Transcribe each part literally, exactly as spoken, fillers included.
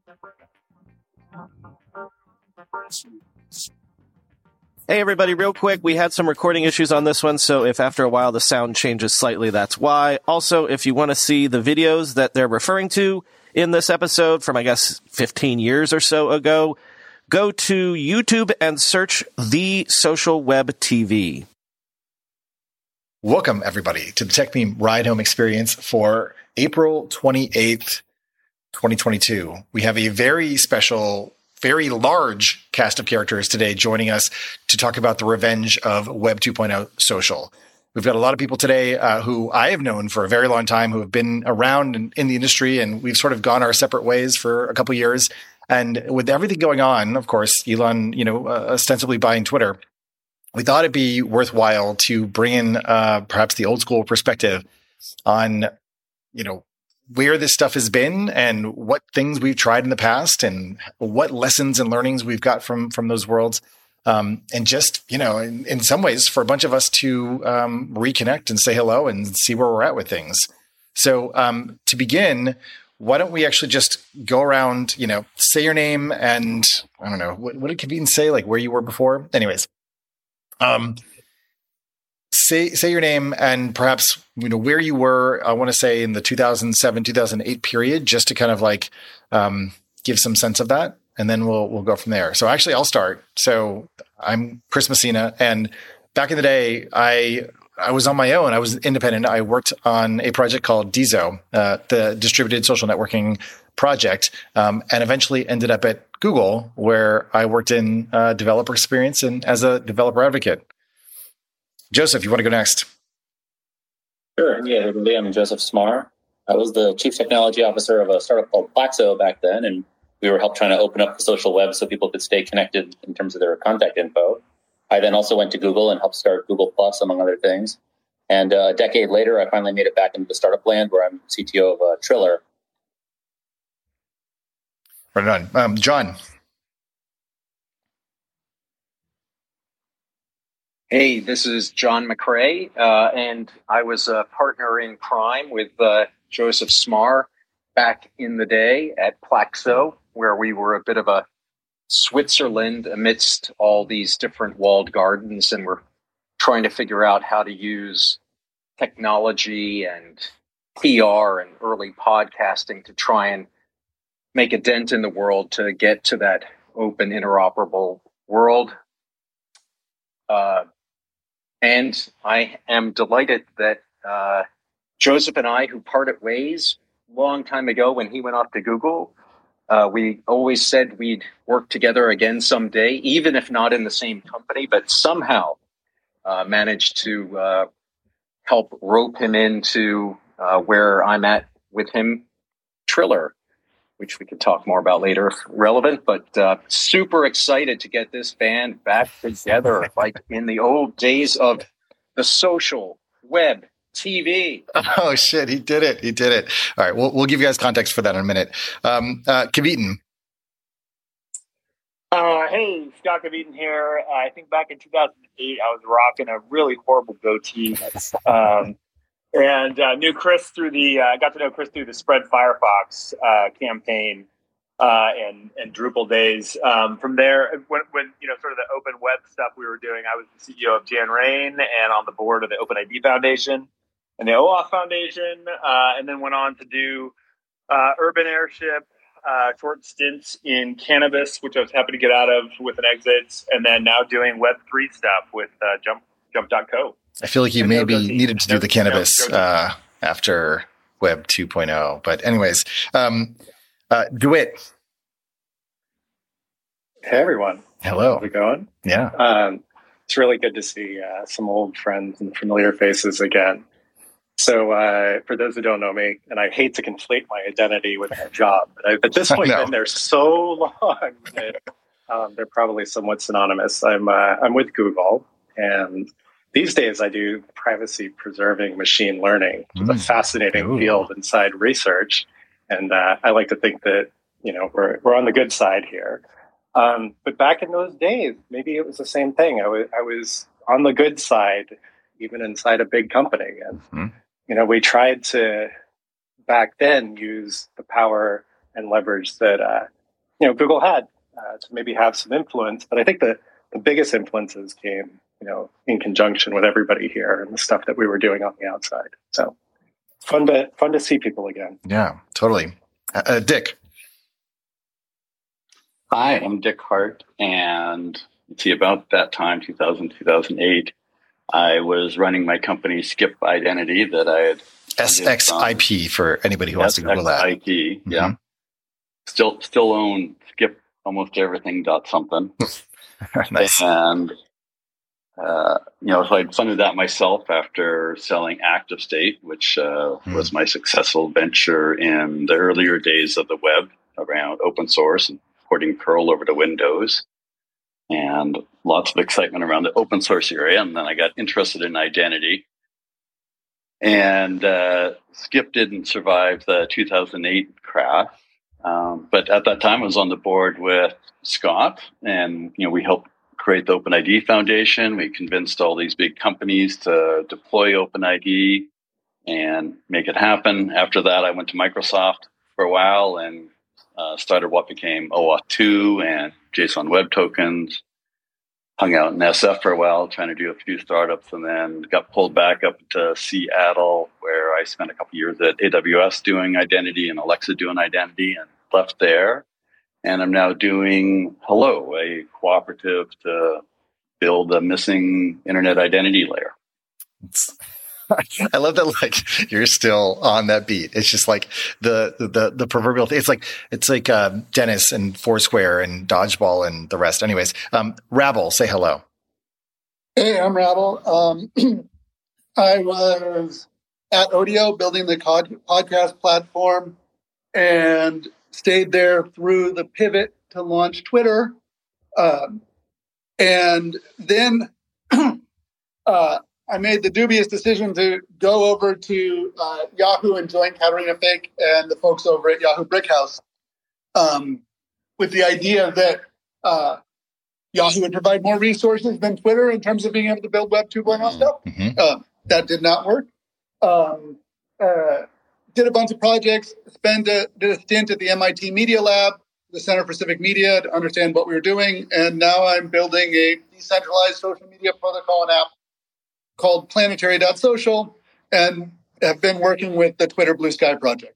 Hey, everybody, real quick, we had some recording issues on this one, so if after a while the sound changes slightly, that's why. Also, if you want to see the videos that they're referring to in this episode from, I guess, fifteen years or so ago, go to YouTube and search The Social Web T V. Welcome, everybody, to the TechMeme Ride Home Experience for April twenty-eighth, twenty twenty-two. We have a very special, very large cast of characters today joining us to talk about the revenge of Web two point oh social. We've got a lot of people today uh, who I have known for a very long time, who have been around in, in the industry, and we've sort of gone our separate ways for a couple of years. And with everything going on, of course, Elon, you know, uh, ostensibly buying Twitter, we thought it'd be worthwhile to bring in uh, perhaps the old school perspective on, you know, where this stuff has been and what things we've tried in the past and what lessons and learnings we've got from, from those worlds. Um, and just, you know, in, in some ways for a bunch of us to um, reconnect and say hello and see where we're at with things. So um, to begin, why don't we actually just go around, you know, say your name and I don't know, what, what did Kevin say, like where you were before? Anyways. Um, say, say your name and perhaps, you know, where you were, I want to say in the two thousand seven, two thousand eight period, just to kind of like, um, give some sense of that. And then we'll, we'll go from there. So actually I'll start. So I'm Chris Messina, and back in the day, I, I was on my own. I was independent. I worked on a project called D Z O, uh, the distributed social networking project, um, and eventually ended up at Google, where I worked in uh, developer experience and as a developer advocate. Joseph, you want to go next? Sure. Yeah, everybody. I'm Joseph Smar. I was the chief technology officer of a startup called Plaxo back then, and we were helped trying to open up the social web so people could stay connected in terms of their contact info. I then also went to Google and helped start Google Plus, among other things. And uh, a decade later, I finally made it back into the startup land where I'm C T O of uh, Triller. Right on. Um, John. Hey, this is John McRae, uh, and I was a partner in crime with uh, Joseph Smar back in the day at Plaxo, where we were a bit of a Switzerland amidst all these different walled gardens, and we're trying to figure out how to use technology and P R and early podcasting to try and make a dent in the world to get to that open, interoperable world. Uh, and I am delighted that uh, Joseph and I, who parted ways a long time ago when he went off to Google, uh, we always said we'd work together again someday, even if not in the same company, but somehow uh, managed to uh, help rope him into uh, where I'm at with him, Triller, which we could talk more about later if relevant, but uh, super excited to get this band back together, like in the old days of the social web T V. Oh, shit, he did it. He did it. All right, we'll, we'll give you guys context for that in a minute. Um, uh, Kevin. Uh, hey, Scott Kevin here. Uh, I think back in two thousand eight, I was rocking a really horrible goatee. Um, And uh, knew Chris through the uh, got to know Chris through the Spread Firefox uh, campaign uh, and and Drupal days. Um, from there, when, when you know sort of the open web stuff we were doing, I was the C E O of Jan Rain and on the board of the OpenID Foundation and the OAuth Foundation, uh, and then went on to do uh, Urban Airship, uh, short stints in cannabis, which I was happy to get out of with an exit, and then now doing Web three stuff with uh, Jump Jump dot co. I feel like you and maybe no needed to do no, the cannabis no, uh, after Web two point oh. But anyways, um, uh, DeWitt. Hey, everyone. Hello. How's it going? Yeah. Um, it's really good to see uh, some old friends and familiar faces again. So uh, for those who don't know me, and I hate to conflate my identity with my job, but I've at this point been there so long that um, they're probably somewhat synonymous. I'm uh, I'm with Google, and these days I do privacy-preserving machine learning, which is mm. a fascinating Ooh. field inside research, and uh, I like to think that you know we're we're on the good side here. Um, but back in those days, maybe it was the same thing. I was I was on the good side, even inside a big company, and mm. you know we tried to back then use the power and leverage that uh, you know, Google had uh, to maybe have some influence. But I think the, the biggest influences came, you know, in conjunction with everybody here and the stuff that we were doing on the outside. So fun to fun to see people again. Yeah, totally. Uh, uh, Dick. Hi, I'm Dick Hart, and see, about that time, two thousand, two thousand eight, I was running my company Skip Identity that I had. S X I P for anybody who wants to Google that. S X I P, Mm-hmm. yeah. Still, still own Skip almost everything dot something. Nice. And uh, you know, so I funded that myself after selling ActiveState, which uh, mm. was my successful venture in the earlier days of the web around open source and porting Perl over to Windows, and lots of excitement around the open source area. And then I got interested in identity. And uh, Skip didn't survive the two thousand eight crash. Um, but at that time, I was on the board with Scott, and you know, we helped create the OpenID Foundation. We convinced all these big companies to deploy OpenID and make it happen. After that, I went to Microsoft for a while and uh, started what became OAuth two and JSON Web Tokens. Hung out in S F for a while, trying to do a few startups, and then got pulled back up to Seattle, where I spent a couple years at A W S doing identity and Alexa doing identity, and left there. And I'm now doing Hello, a cooperative to build a missing internet identity layer. It's, I love that, like, you're still on that beat. It's just like the the the proverbial thing. It's like it's like uh, Dennis and Foursquare and Dodgeball and the rest. Anyways, um, Rabble, say hello. Hey, I'm Rabble. Um, I was at Odeo building the cod- podcast platform and stayed there through the pivot to launch Twitter, um, and then. uh, I made the dubious decision to go over to uh, Yahoo and join Katerina Fake and the folks over at Yahoo Brickhouse um, with the idea that uh, Yahoo would provide more resources than Twitter in terms of being able to build Web two point oh stuff. Mm-hmm. Uh, that did not work. Um, uh, did a bunch of projects, spent a, did a stint at the M I T Media Lab, the Center for Civic Media, to understand what we were doing. And now I'm building a decentralized social media protocol and app called planetary dot social, and have been working with the Twitter Blue Sky project.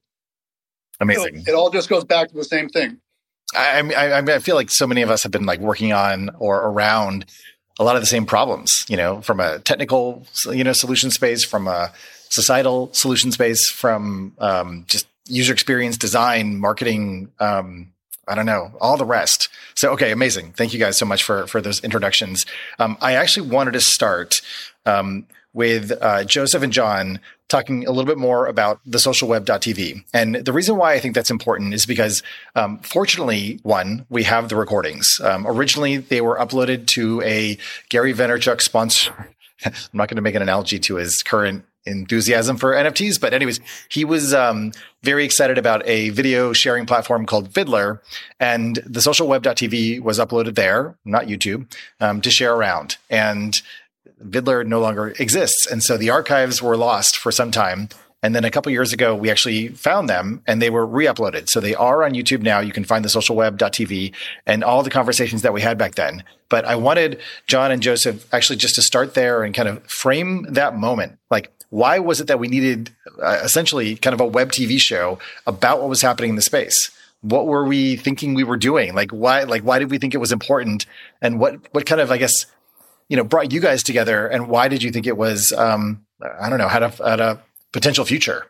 Amazing. So it all just goes back to the same thing. I, I, I feel like so many of us have been like working on or around a lot of the same problems, you know, from a technical, you know, solution space, from a societal solution space, from um, just user experience, design, marketing, um, I don't know, all the rest. So, okay, amazing. Thank you guys so much for, for those introductions. Um, I actually wanted to start um, with uh, Joseph and John talking a little bit more about the social web dot t v. And the reason why I think that's important is because, um, fortunately, one, we have the recordings. Um, originally, they were uploaded to a Gary Vaynerchuk sponsor. I'm not going to make an analogy to his current enthusiasm for N F Ts, but anyways, he was um, very excited about a video sharing platform called Viddler, and the social web dot t v was uploaded there, not YouTube, um, to share around. And Viddler no longer exists, and so the archives were lost for some time. And then a couple years ago, we actually found them, and they were re-uploaded. So they are on YouTube now. You can find the social web dot t v and all the conversations that we had back then. But I wanted John and Joseph actually just to start there and kind of frame that moment. Like, why was it that we needed uh, essentially kind of a web T V show about what was happening in the space? What were we thinking we were doing? Like, why, like, why did we think it was important? And what, what kind of, I guess, you know, brought you guys together, and why did you think it was, um, I don't know, had a, had a potential future?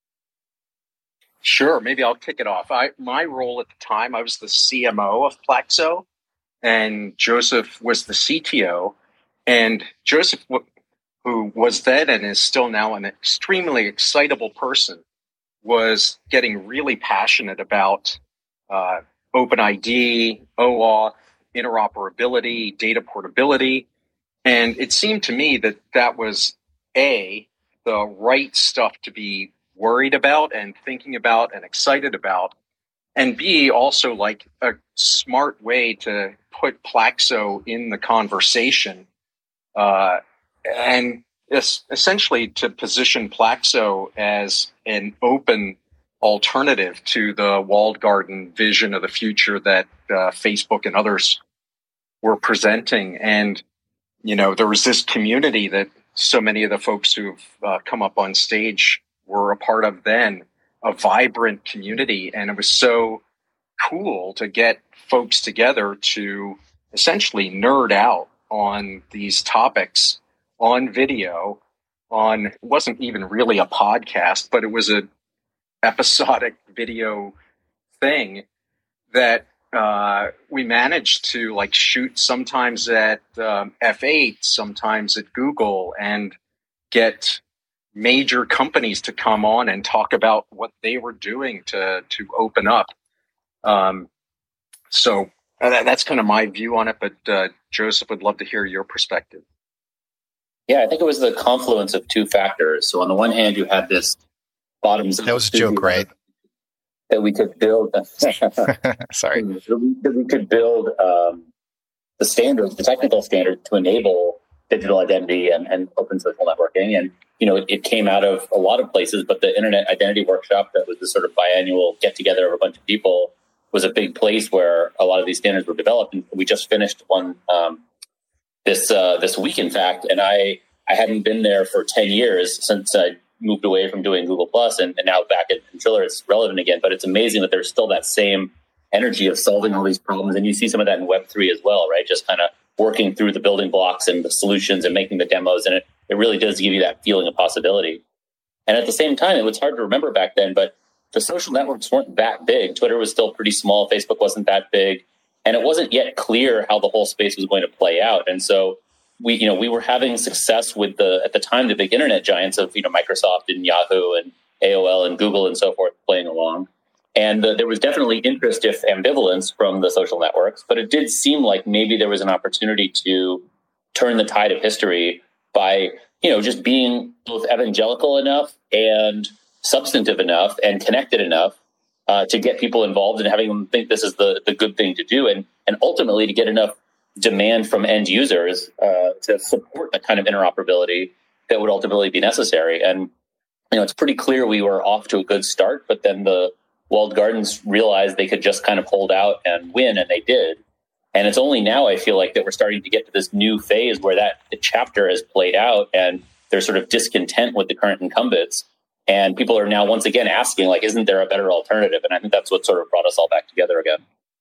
Sure. Maybe I'll kick it off. I, my role at the time, I was the C M O of Plaxo, and Joseph was the C T O. And Joseph, who was then and is still now an extremely excitable person, was getting really passionate about uh, OpenID, OAuth, interoperability, data portability. And it seemed to me that that was, A, the right stuff to be worried about and thinking about and excited about, and B, also like a smart way to put Plaxo in the conversation, uh, and es- essentially to position Plaxo as an open alternative to the walled garden vision of the future that uh, Facebook and others were presenting. And, you know, there was this community that so many of the folks who've uh, come up on stage were a part of then, a vibrant community. And it was so cool to get folks together to essentially nerd out on these topics on video, on, it wasn't even really a podcast, but it was a episodic video thing that uh, we managed to like shoot sometimes at um, F eight, sometimes at Google, and get major companies to come on and talk about what they were doing to to open up. Um, so uh, that's kind of my view on it, but uh, Joseph, would love to hear your perspective. Yeah, I think it was the confluence of two factors. So on the one hand, you had this bottoms up. That was a joke, right? That we could build. Sorry. That we could build um, the standards, the technical standards to enable digital identity and, and open social networking. And, you know, it, it came out of a lot of places, but the Internet Identity Workshop, that was the sort of biannual get together of a bunch of people, was a big place where a lot of these standards were developed. And we just finished one um, this uh, this week, in fact, and I, I hadn't been there for ten years since I moved away from doing Google Plus, and, and now back at Contriller, it's relevant again. But it's amazing that there's still that same energy of solving all these problems. And you see some of that in Web three as well, right? Just kind of working through the building blocks and the solutions and making the demos. And it, it really does give you that feeling of possibility. And at the same time, it was hard to remember back then, but the social networks weren't that big. Twitter was still pretty small. Facebook wasn't that big. And it wasn't yet clear how the whole space was going to play out. And so we, you know, we were having success with the, at the time, the big internet giants of, you know, Microsoft and Yahoo and A O L and Google and so forth playing along. And uh, there was definitely interest, if ambivalence, from the social networks. But it did seem like maybe there was an opportunity to turn the tide of history by, you know, just being both evangelical enough and substantive enough and connected enough uh, to get people involved and having them think this is the, the good thing to do. And, and ultimately to get enough demand from end users uh, to support the kind of interoperability that would ultimately be necessary. And, you know, it's pretty clear we were off to a good start, but then the walled gardens realized they could just kind of hold out and win, and they did. And it's only now, I feel like, that we're starting to get to this new phase where that chapter has played out and there's sort of discontent with the current incumbents. And people are now once again asking, like, isn't there a better alternative? And I think that's what sort of brought us all back together again.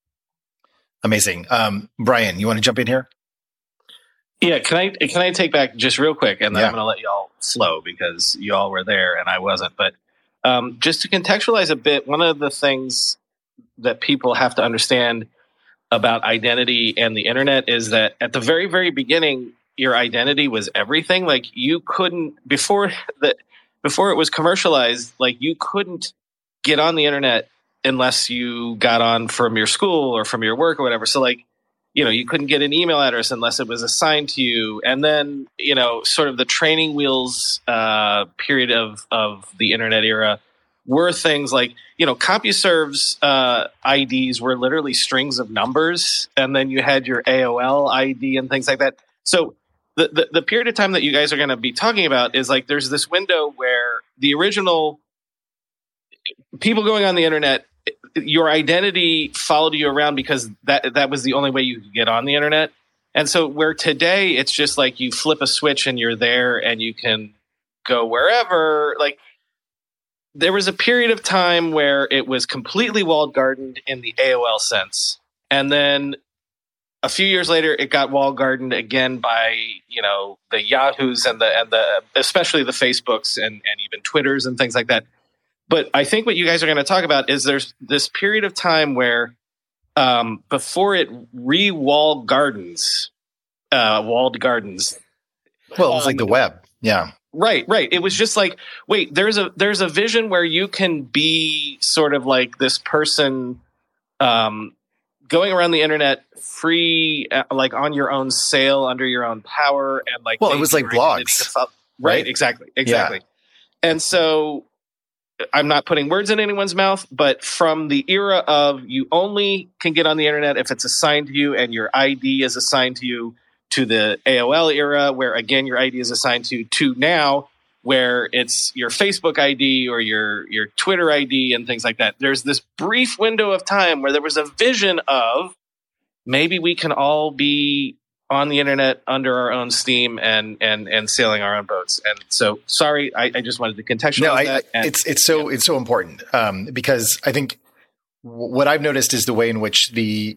Amazing. Um, Brian, you want to jump in here? Yeah, can I can I take back just real quick, and then Yeah. I'm going to let y'all flow because y'all were there and I wasn't. But um, just to contextualize a bit, one of the things that people have to understand about identity and the internet is that at the very, very beginning, your identity was everything. Like you couldn't before that before it was commercialized. Like you couldn't get on the internet unless you got on from your school or from your work or whatever. So like, you know, you couldn't get an email address unless it was assigned to you. And then, you know, sort of the training wheels uh, period of, of the internet era were things like, you know, CompuServe's uh, I Ds were literally strings of numbers. And then you had your A O L I D and things like that. So the, the, the period of time that you guys are going to be talking about is like, there's this window where the original people going on the internet, your identity followed you around because that that was the only way you could get on the internet. And so where today it's just like you flip a switch and you're there and you can go wherever. Like there was a period of time where it was completely walled gardened in the A O L sense. And then a few years later it got walled gardened again by, you know, the Yahoos and the and the especially the Facebooks and, and even Twitters and things like that. But I think what you guys are going to talk about is there's this period of time where um, before it re-walled gardens, uh, walled gardens. Well, it was um, like the web. Yeah. Right, right. It was just like, wait, there's a there's a vision where you can be sort of like this person um, going around the internet free, uh, like on your own sail, under your own power. And like, Well, it was like blogs. Right, right? exactly, exactly. Yeah. And so I'm not putting words in anyone's mouth, but from the era of you only can get on the internet if it's assigned to you and your I D is assigned to you, to the A O L era where, again, your I D is assigned to you, to now where it's your Facebook I D or your your Twitter I D and things like that. There's this brief window of time where there was a vision of maybe we can all be on the internet under our own steam and and and sailing our own boats. And so, sorry, I, I just wanted to contextualize no, I, that. And, it's it's so yeah. it's so important um, because I think what I've noticed is the way in which the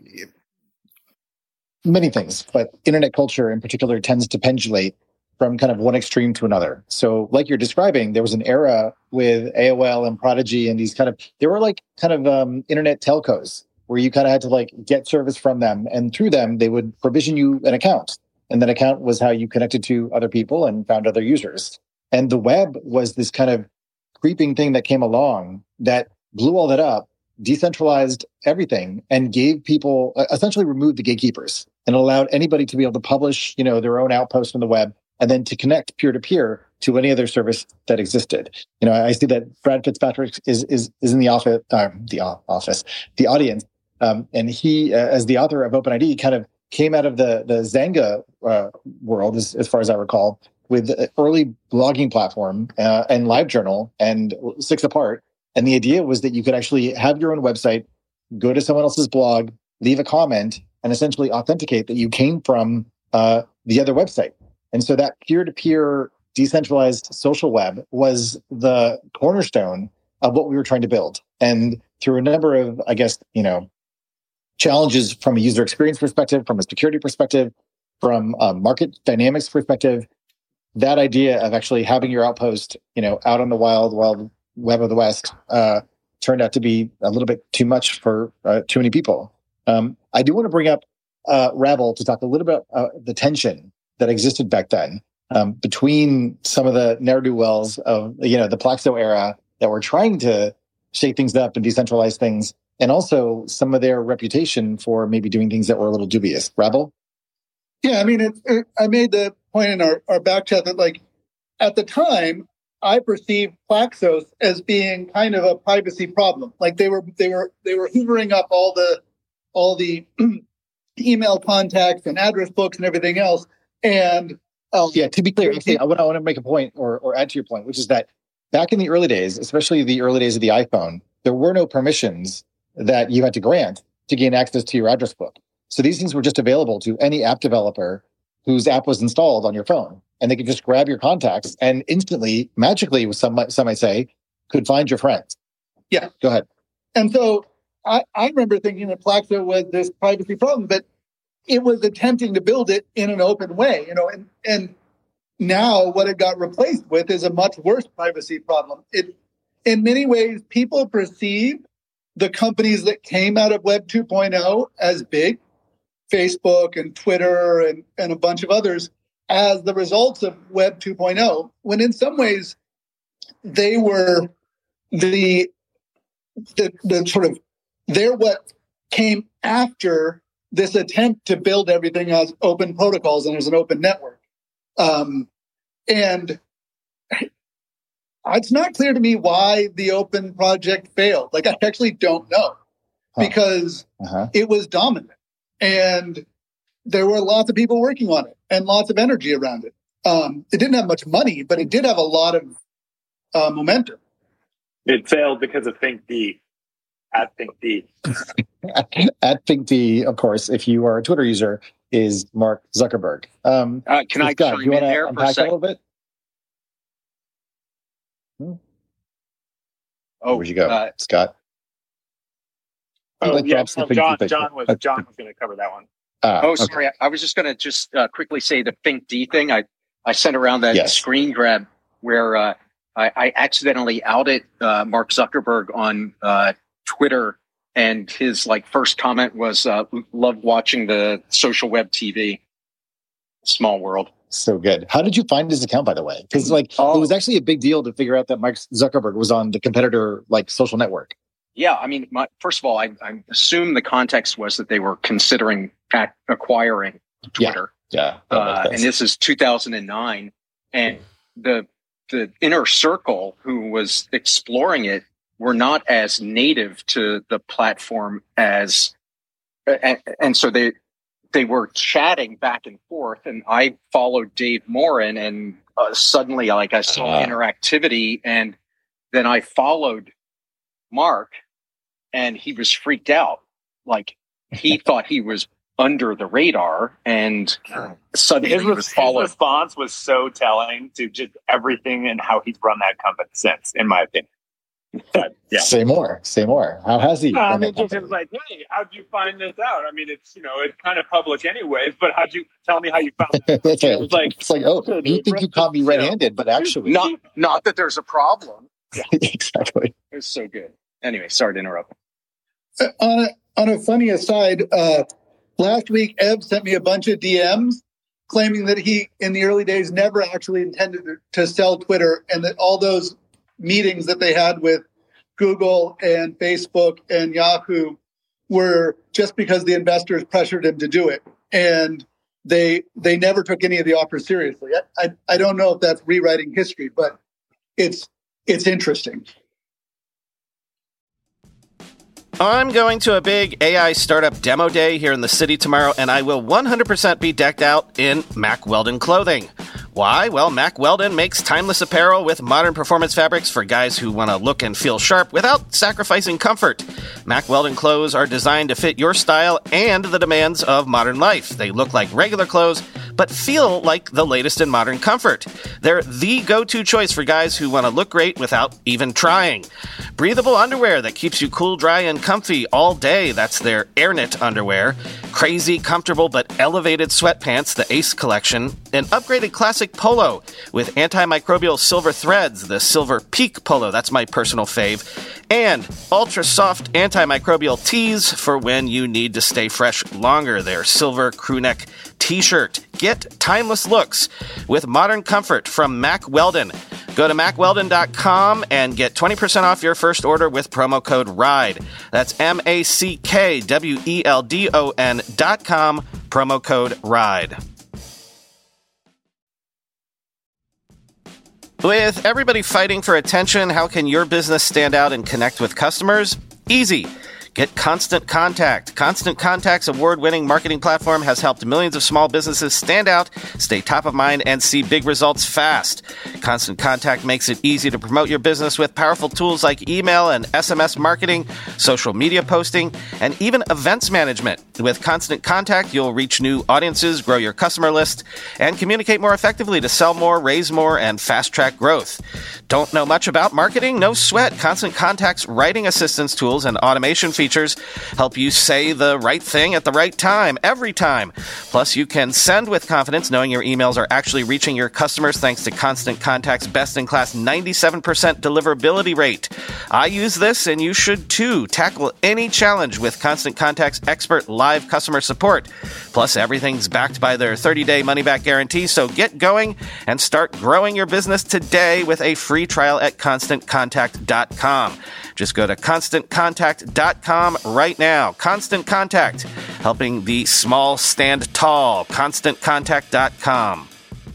many things, but internet culture in particular tends to pendulate from kind of one extreme to another. So like you're describing, there was an era with A O L and Prodigy and these kind of, they were like kind of um, internet telcos where you kind of had to like get service from them. And through them, they would provision you an account. And that account was how you connected to other people and found other users. And the web was this kind of creeping thing that came along that blew all that up, decentralized everything, and gave people, essentially removed the gatekeepers and allowed anybody to be able to publish, you know, their own outpost on the web and then to connect peer-to-peer to any other service that existed. You know, I see that Brad Fitzpatrick is is is in the office, uh, the office, the audience, um, and he, uh, as the author of OpenID, kind of came out of the the Zanga uh, world, as, as far as I recall, with an early blogging platform uh, and LiveJournal and Six Apart. And the idea was that you could actually have your own website, go to someone else's blog, leave a comment, and essentially authenticate that you came from uh, the other website. And so that peer-to-peer decentralized social web was the cornerstone of what we were trying to build. And through a number of, I guess, you know, challenges from a user experience perspective, from a security perspective, from a market dynamics perspective, that idea of actually having your outpost, you know, out on the wild, wild web of the West uh, turned out to be a little bit too much for uh, too many people. Um, I do want to bring up uh, Rabble to talk a little bit about uh, the tension that existed back then um, between some of the ne'er-do-wells of, you know, the Plaxo era that were trying to shake things up and decentralize things, and also some of their reputation for maybe doing things that were a little dubious. Rabble? Yeah, I mean, it, it, I made the point in our, our back chat that, like, at the time, I perceived Plaxos as being kind of a privacy problem. Like they were, they were, they were hoovering up all the, all the email contacts and address books and everything else. And um, yeah, to be clear, actually, I want, I want to make a point or, or add to your point, which is that back in the early days, especially the early days of the iPhone, there were no permissions that you had to grant to gain access to your address book. So these things were just available to any app developer whose app was installed on your phone. And they could just grab your contacts and instantly, magically, some, some might say, could find your friends. Yeah. Go ahead. And so I, I remember thinking that Plaxo was this privacy problem, but it was attempting to build it in an open way, you know, and, and now what it got replaced with is a much worse privacy problem. It, in many ways, people perceive the companies that came out of Web two point oh as big, Facebook and Twitter and, and a bunch of others, as the results of Web two point oh, when in some ways they were the, the, the sort of, they're what came after this attempt to build everything as open protocols and as an open network. Um, and it's not clear to me why the open project failed. Like, I actually don't know huh. because uh-huh. it was dominant and there were lots of people working on it and lots of energy around it. Um, it didn't have much money, but it did have a lot of uh, momentum. It failed because of ThinkD. At ThinkD. At ThinkD, of course, if you are a Twitter user, is Mark Zuckerberg. Um, uh, can I Scott, chime you in there for a second? A little bit? Hmm? Oh, where'd you go, uh, Scott? Oh, like yeah, no, John, John was John was going to cover that one. Uh, oh, sorry. Okay. I was just going to just uh, quickly say the ThinkD thing. I, I sent around that yes. screen grab where uh, I, I accidentally outed uh, Mark Zuckerberg on uh, Twitter, and his like first comment was, uh, "Love watching the social web T V." Small world. So good. How did you find his account, by the way? Because like oh. it was actually a big deal to figure out that Mark Zuckerberg was on the competitor like social network. Yeah, I mean, my, first of all, I, I assume the context was that they were considering ac- acquiring Twitter. Yeah, yeah uh, and this is two thousand nine, and the the inner circle who was exploring it were not as native to the platform as, and, and so they they were chatting back and forth, and I followed Dave Morin, and uh, suddenly, like, I saw uh, interactivity, and then I followed Mark, and he was freaked out. Like, he thought he was under the radar, and suddenly his, he was followed. His response was so telling to just everything and how he's run that company since, in my opinion. But, yeah. Say more. Say more. How has he? Uh, I mean, just, it was like, hey, how'd you find this out? I mean, it's, you know, it's kind of public anyways, but how'd you tell me how you found it? That's right. It was like, it's like, oh, you think you caught me red-handed, but actually, not not that there's a problem. Yeah. Exactly. It was so good. Anyway, sorry to interrupt. Uh, on a on a funny aside, uh, last week Eb sent me a bunch of D Ms claiming that he, in the early days, never actually intended to sell Twitter, and that all those meetings that they had with Google and Facebook and Yahoo were just because the investors pressured him to do it, and they they never took any of the offers seriously. I I, I don't know if that's rewriting history, but it's it's interesting. I'm going to a big A I startup demo day here in the city tomorrow, and I will one hundred percent be decked out in Mack Weldon clothing. Why? Well, Mack Weldon makes timeless apparel with modern performance fabrics for guys who want to look and feel sharp without sacrificing comfort. Mack Weldon clothes are designed to fit your style and the demands of modern life. They look like regular clothes, but feel like the latest in modern comfort. They're the go-to choice for guys who want to look great without even trying. Breathable underwear that keeps you cool, dry, and comfy all day. That's their AirKnit underwear. Crazy, comfortable, but elevated sweatpants, the Ace collection. An upgraded classic polo with antimicrobial silver threads, the Silver Peak polo. That's my personal fave. And ultra soft antimicrobial tees for when you need to stay fresh longer. Their silver crewneck t-shirt. Get timeless looks with modern comfort from Mack Weldon. Go to mack weldon dot com and get twenty percent off your first order with promo code RIDE. That's M A C K W E L D O N dot com, promo code RIDE. With everybody fighting for attention, how can your business stand out and connect with customers? Easy. Get Constant Contact. Constant Contact's award-winning marketing platform has helped millions of small businesses stand out, stay top of mind, and see big results fast. Constant Contact makes it easy to promote your business with powerful tools like email and S M S marketing, social media posting, and even events management. With Constant Contact, you'll reach new audiences, grow your customer list, and communicate more effectively to sell more, raise more, and fast-track growth. Don't know much about marketing? No sweat. Constant Contact's writing assistance tools and automation features help you say the right thing at the right time, every time. Plus, you can send with confidence knowing your emails are actually reaching your customers thanks to Constant Contact's best-in-class ninety-seven percent deliverability rate. I use this, and you should too. Tackle any challenge with Constant Contact's expert live customer support. Plus, everything's backed by their thirty-day money-back guarantee, so get going and start growing your business today with a free trial at constant contact dot com. Just go to constant contact dot com right now. Constant Contact, helping the small stand tall. constant contact dot com.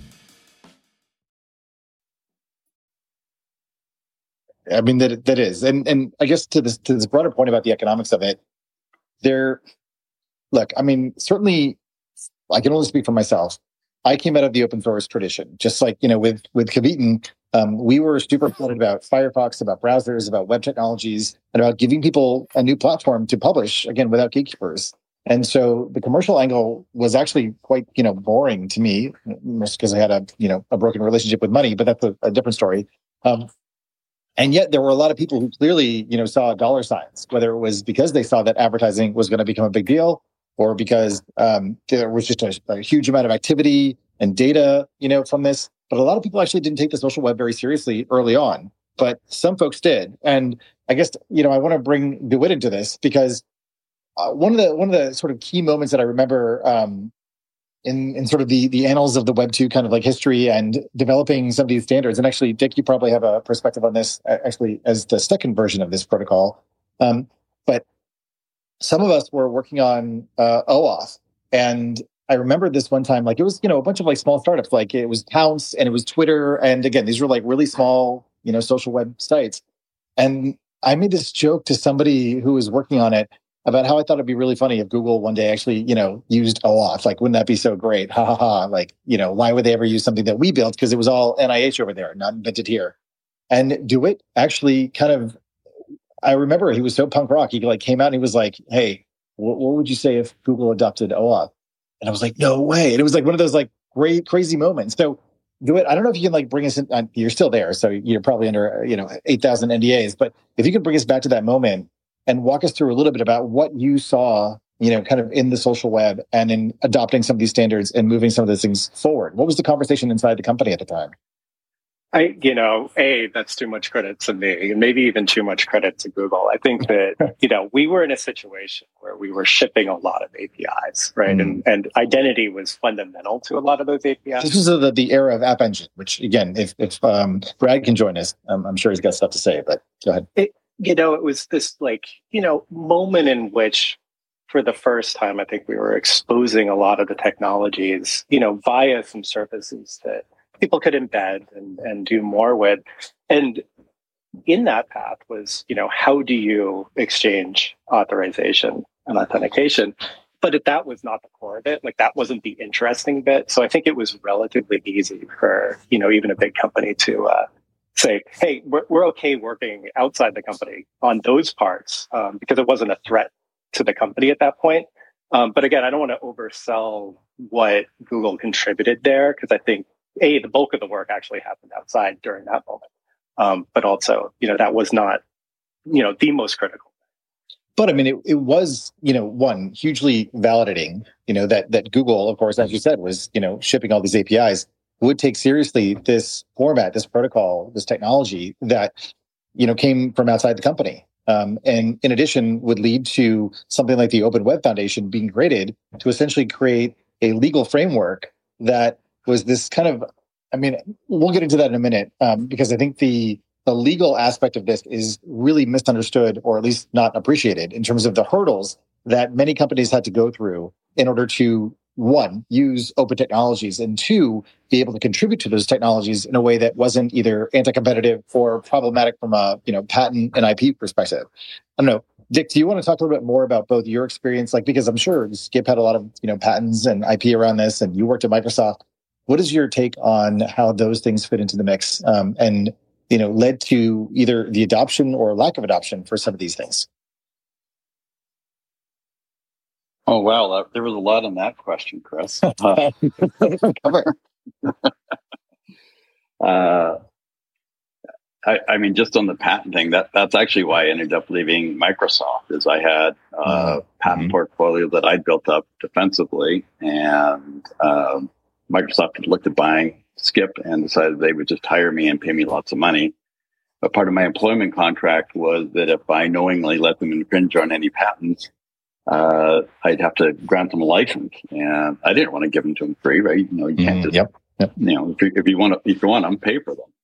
I mean, that that is. And and I guess to this to this broader point about the economics of it, there, look, I mean, certainly I can only speak for myself. I came out of the open source tradition, just like, you know, with, with Kavitan, um, we were super excited about Firefox, about browsers, about web technologies, and about giving people a new platform to publish, again, without gatekeepers. And so the commercial angle was actually quite, you know, boring to me, just because I had a, you know, a broken relationship with money, but that's a, a different story. Um, and yet there were a lot of people who clearly, you know, saw dollar signs, whether it was because they saw that advertising was going to become a big deal, or because um, there was just a, a huge amount of activity and data, you know, from this. But a lot of people actually didn't take the social web very seriously early on, but some folks did. And I guess, you know, I want to bring DeWitt into this because uh, one of the one of the sort of key moments that I remember um, in in sort of the the annals of the Web two kind of like history and developing some of these standards. And actually, Dick, you probably have a perspective on this actually as the second version of this protocol. Um, but some of us were working on uh, OAuth, and I remember this one time, like it was, you know, a bunch of like small startups, like it was Pounce and it was Twitter. And again, these were like really small, you know, social web sites. And I made this joke to somebody who was working on it about how I thought it'd be really funny if Google one day actually, you know, used OAuth. Like, wouldn't that be so great? Ha ha ha. Like, you know, why would they ever use something that we built? Because it was all N I H over there, not invented here. And DeWitt actually kind of, I remember he was so punk rock. He like came out and he was like, hey, what, what would you say if Google adopted OAuth? And I was like, no way. And it was like one of those like great, crazy moments. So DeWitt, I don't know if you can like bring us in, uh, you're still there. So you're probably under, you know, eight thousand N D As, but if you could bring us back to that moment and walk us through a little bit about what you saw, you know, kind of in the social web and in adopting some of these standards and moving some of those things forward. What was the conversation inside the company at the time? I, you know, A, that's too much credit to me, and maybe even too much credit to Google. I think that, you know, we were in a situation where we were shipping a lot of A P Is, right? Mm. And and identity was fundamental to a lot of those A P Is. This was the, the era of App Engine, which, again, if, if um, Brad can join us, um, I'm sure he's got stuff to say, but go ahead. It, you know, it was this, like, you know, moment in which, for the first time, I think we were exposing a lot of the technologies, you know, via some surfaces that people could embed and, and do more with. And in that path was, you know, how do you exchange authorization and authentication? But if that was not the core of it, like that wasn't the interesting bit. So I think it was relatively easy for, you know, even a big company to uh, say, hey, we're, we're okay working outside the company on those parts um, because it wasn't a threat to the company at that point. Um, but again, I don't want to oversell what Google contributed there, because I think A, the bulk of the work actually happened outside during that moment. Um, but also, you know, that was not, you know, the most critical. But I mean, it, it was, you know, one, hugely validating, you know, that that Google, of course, as you said, was, you know, shipping all these A P Is, would take seriously this format, this protocol, this technology that, you know, came from outside the company. Um, and in addition, would lead to something like the Open Web Foundation being created to essentially create a legal framework that was this kind of, I mean, we'll get into that in a minute, um, because I think the the legal aspect of this is really misunderstood, or at least not appreciated, in terms of the hurdles that many companies had to go through in order to, one, use open technologies, and two, be able to contribute to those technologies in a way that wasn't either anti-competitive or problematic from a, you know, patent and I P perspective. I don't know. Dick, do you want to talk a little bit more about both your experience, like, because I'm sure Skip had a lot of, you know, patents and I P around this, and you worked at Microsoft. What is your take on how those things fit into the mix, um, and, you know, led to either the adoption or lack of adoption for some of these things? Oh, wow. There was a lot in that question, Chris. Uh, uh, I, I mean, just on the patent thing, that, that's actually why I ended up leaving Microsoft, is I had a uh, patent mm-hmm. portfolio that I built up defensively, and um, Microsoft had looked at buying Skip and decided they would just hire me and pay me lots of money. But part of my employment contract was that if I knowingly let them infringe on any patents, uh, I'd have to grant them a license. And I didn't want to give them to them free, right? You know, you can't mm, just, yep, yep. you know, if you, if you want to, if you want them, pay for them.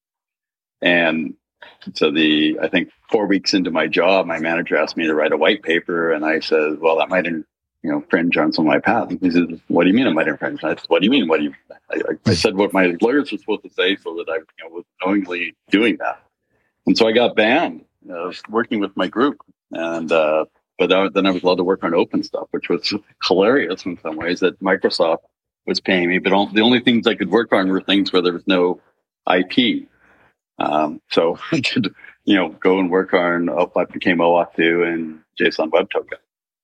And so the, I think four weeks into my job, my manager asked me to write a white paper, and I said, well, that might, you know, infringe on some of my patents. He said, what do you mean it might infringe? I said, what do you mean? What do you, I, I said what my lawyers were supposed to say so that I, you know, was knowingly doing that. And so I got banned uh, working with my group. And, uh, but then I was allowed to work on open stuff, which was hilarious in some ways, that Microsoft was paying me. But all, the only things I could work on were things where there was no I P. Um, so I could, you know, go and work on, oh, I became OAuth two and JSON Web Token.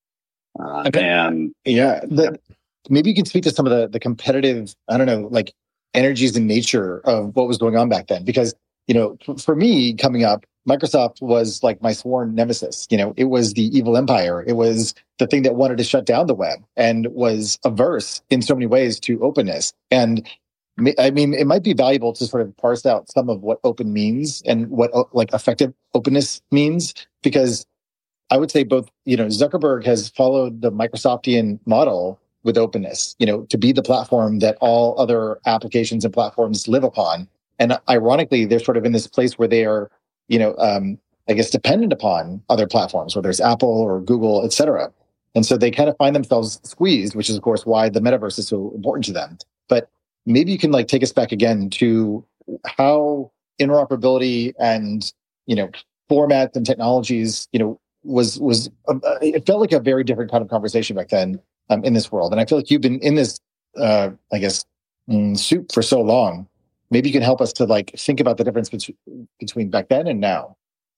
Uh, okay. And yeah, the, maybe you could speak to some of the, the competitive, I don't know, like energies and nature of what was going on back then. Because, you know, for me coming up, Microsoft was like my sworn nemesis. You know, it was the evil empire. It was the thing that wanted to shut down the web and was averse in so many ways to openness. And I mean, it might be valuable to sort of parse out some of what open means and what like effective openness means, because I would say both, you know, Zuckerberg has followed the Microsoftian model with openness, you know, to be the platform that all other applications and platforms live upon. And ironically, they're sort of in this place where they are, you know, um, I guess, dependent upon other platforms, whether it's Apple or Google, et cetera. And so they kind of find themselves squeezed, which is, of course, why the metaverse is so important to them. But maybe you can like take us back again to how interoperability and, you know, formats and technologies, you know, was was uh, it felt like a very different kind of conversation back then um, in this world. And I feel like you've been in this, uh, I guess, mm, soup for so long. Maybe you can help us to like think about the difference between, between back then and now.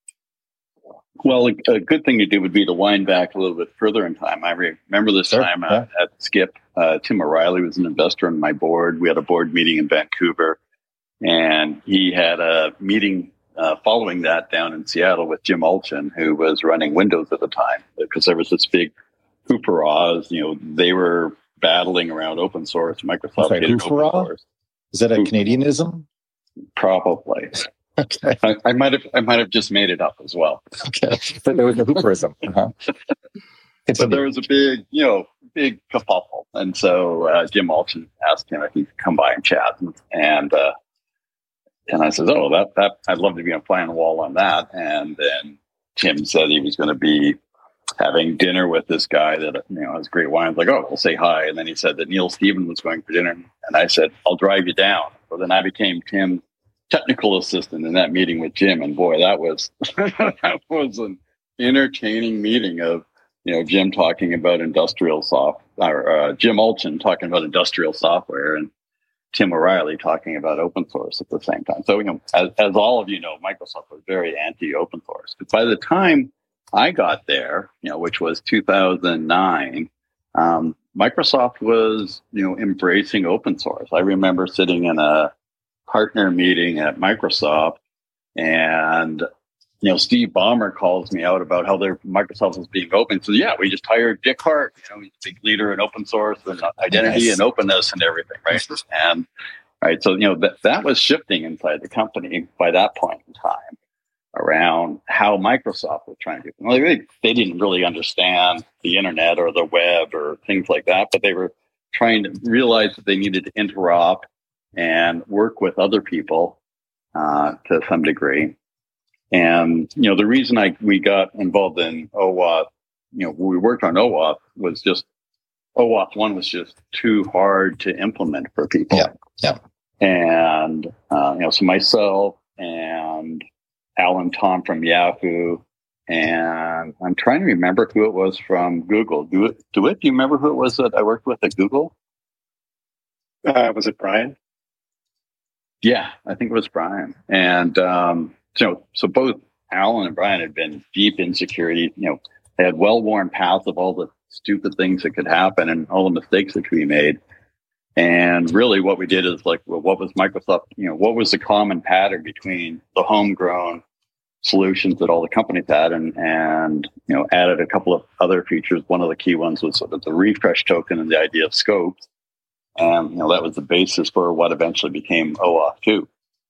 Well, a, a good thing to do would be to wind back a little bit further in time. I re- remember this Sure, time yeah. uh, at Skip. Uh, Tim O'Reilly was an investor on my board. We had a board meeting in Vancouver, and he had a meeting uh, following that down in Seattle with Jim Olchin, who was running Windows at the time, because there was this big hoopla. You know, they were battling around open source. Microsoft Sorry, hated hoopla? open source. Is that a Canadianism? Probably. Okay. I, I might have. I might have just made it up as well. Okay. But there was a hooperism. Uh-huh. But there was a big, you know, big kerfuffle, and so uh, Jim Olchin asked him if he could come by and chat, and and, uh, and I said, "Oh, that that I'd love to be on fly on the wall on that." And then Jim said he was going to be having dinner with this guy that, you know, has great wine. I was like, "Oh, we'll say hi." And then he said that Neil Stephen was going for dinner, and I said, "I'll drive you down." So then I became Tim's technical assistant in that meeting with Jim, and boy, that was that was an entertaining meeting of, you know, Jim talking about industrial soft, or uh, Jim Olchin talking about industrial software, and Tim O'Reilly talking about open source at the same time. So, you know, as, as all of you know, Microsoft was very anti-open source. But by the time I got there, you know, which was two thousand nine, um, Microsoft was, you know, embracing open source. I remember sitting in a partner meeting at Microsoft, and you know, Steve Ballmer calls me out about how their Microsoft was being open. So yeah, we just hired Dick Hart, you know, he's a big leader in open source and identity Nice. and openness and everything, right? And right, so you know that that was shifting inside the company by that point in time around how Microsoft was trying to do. Well, they, they didn't really understand the internet or the web or things like that, but they were trying to realize that they needed to interop and work with other people uh, to some degree. And, you know, the reason I we got involved in OAuth, you know, when we worked on OAuth was just, OAuth one was just too hard to implement for people. Yeah, yeah. And, uh, you know, so myself and Alan Tom from Yahoo, and I'm trying to remember who it was from Google. Do it, do it? Do you remember who it was that I worked with at Google? Uh, was it Brian? Yeah, I think it was Brian. And, um, so, so both Alan and Brian had been deep in security. You know, they had well-worn paths of all the stupid things that could happen and all the mistakes that we made. And really what we did is like, well, what was Microsoft, you know, what was the common pattern between the homegrown solutions that all the companies had, and, and, you know, added a couple of other features. One of the key ones was sort of the refresh token and the idea of scopes. And, you know, that was the basis for what eventually became OAuth two.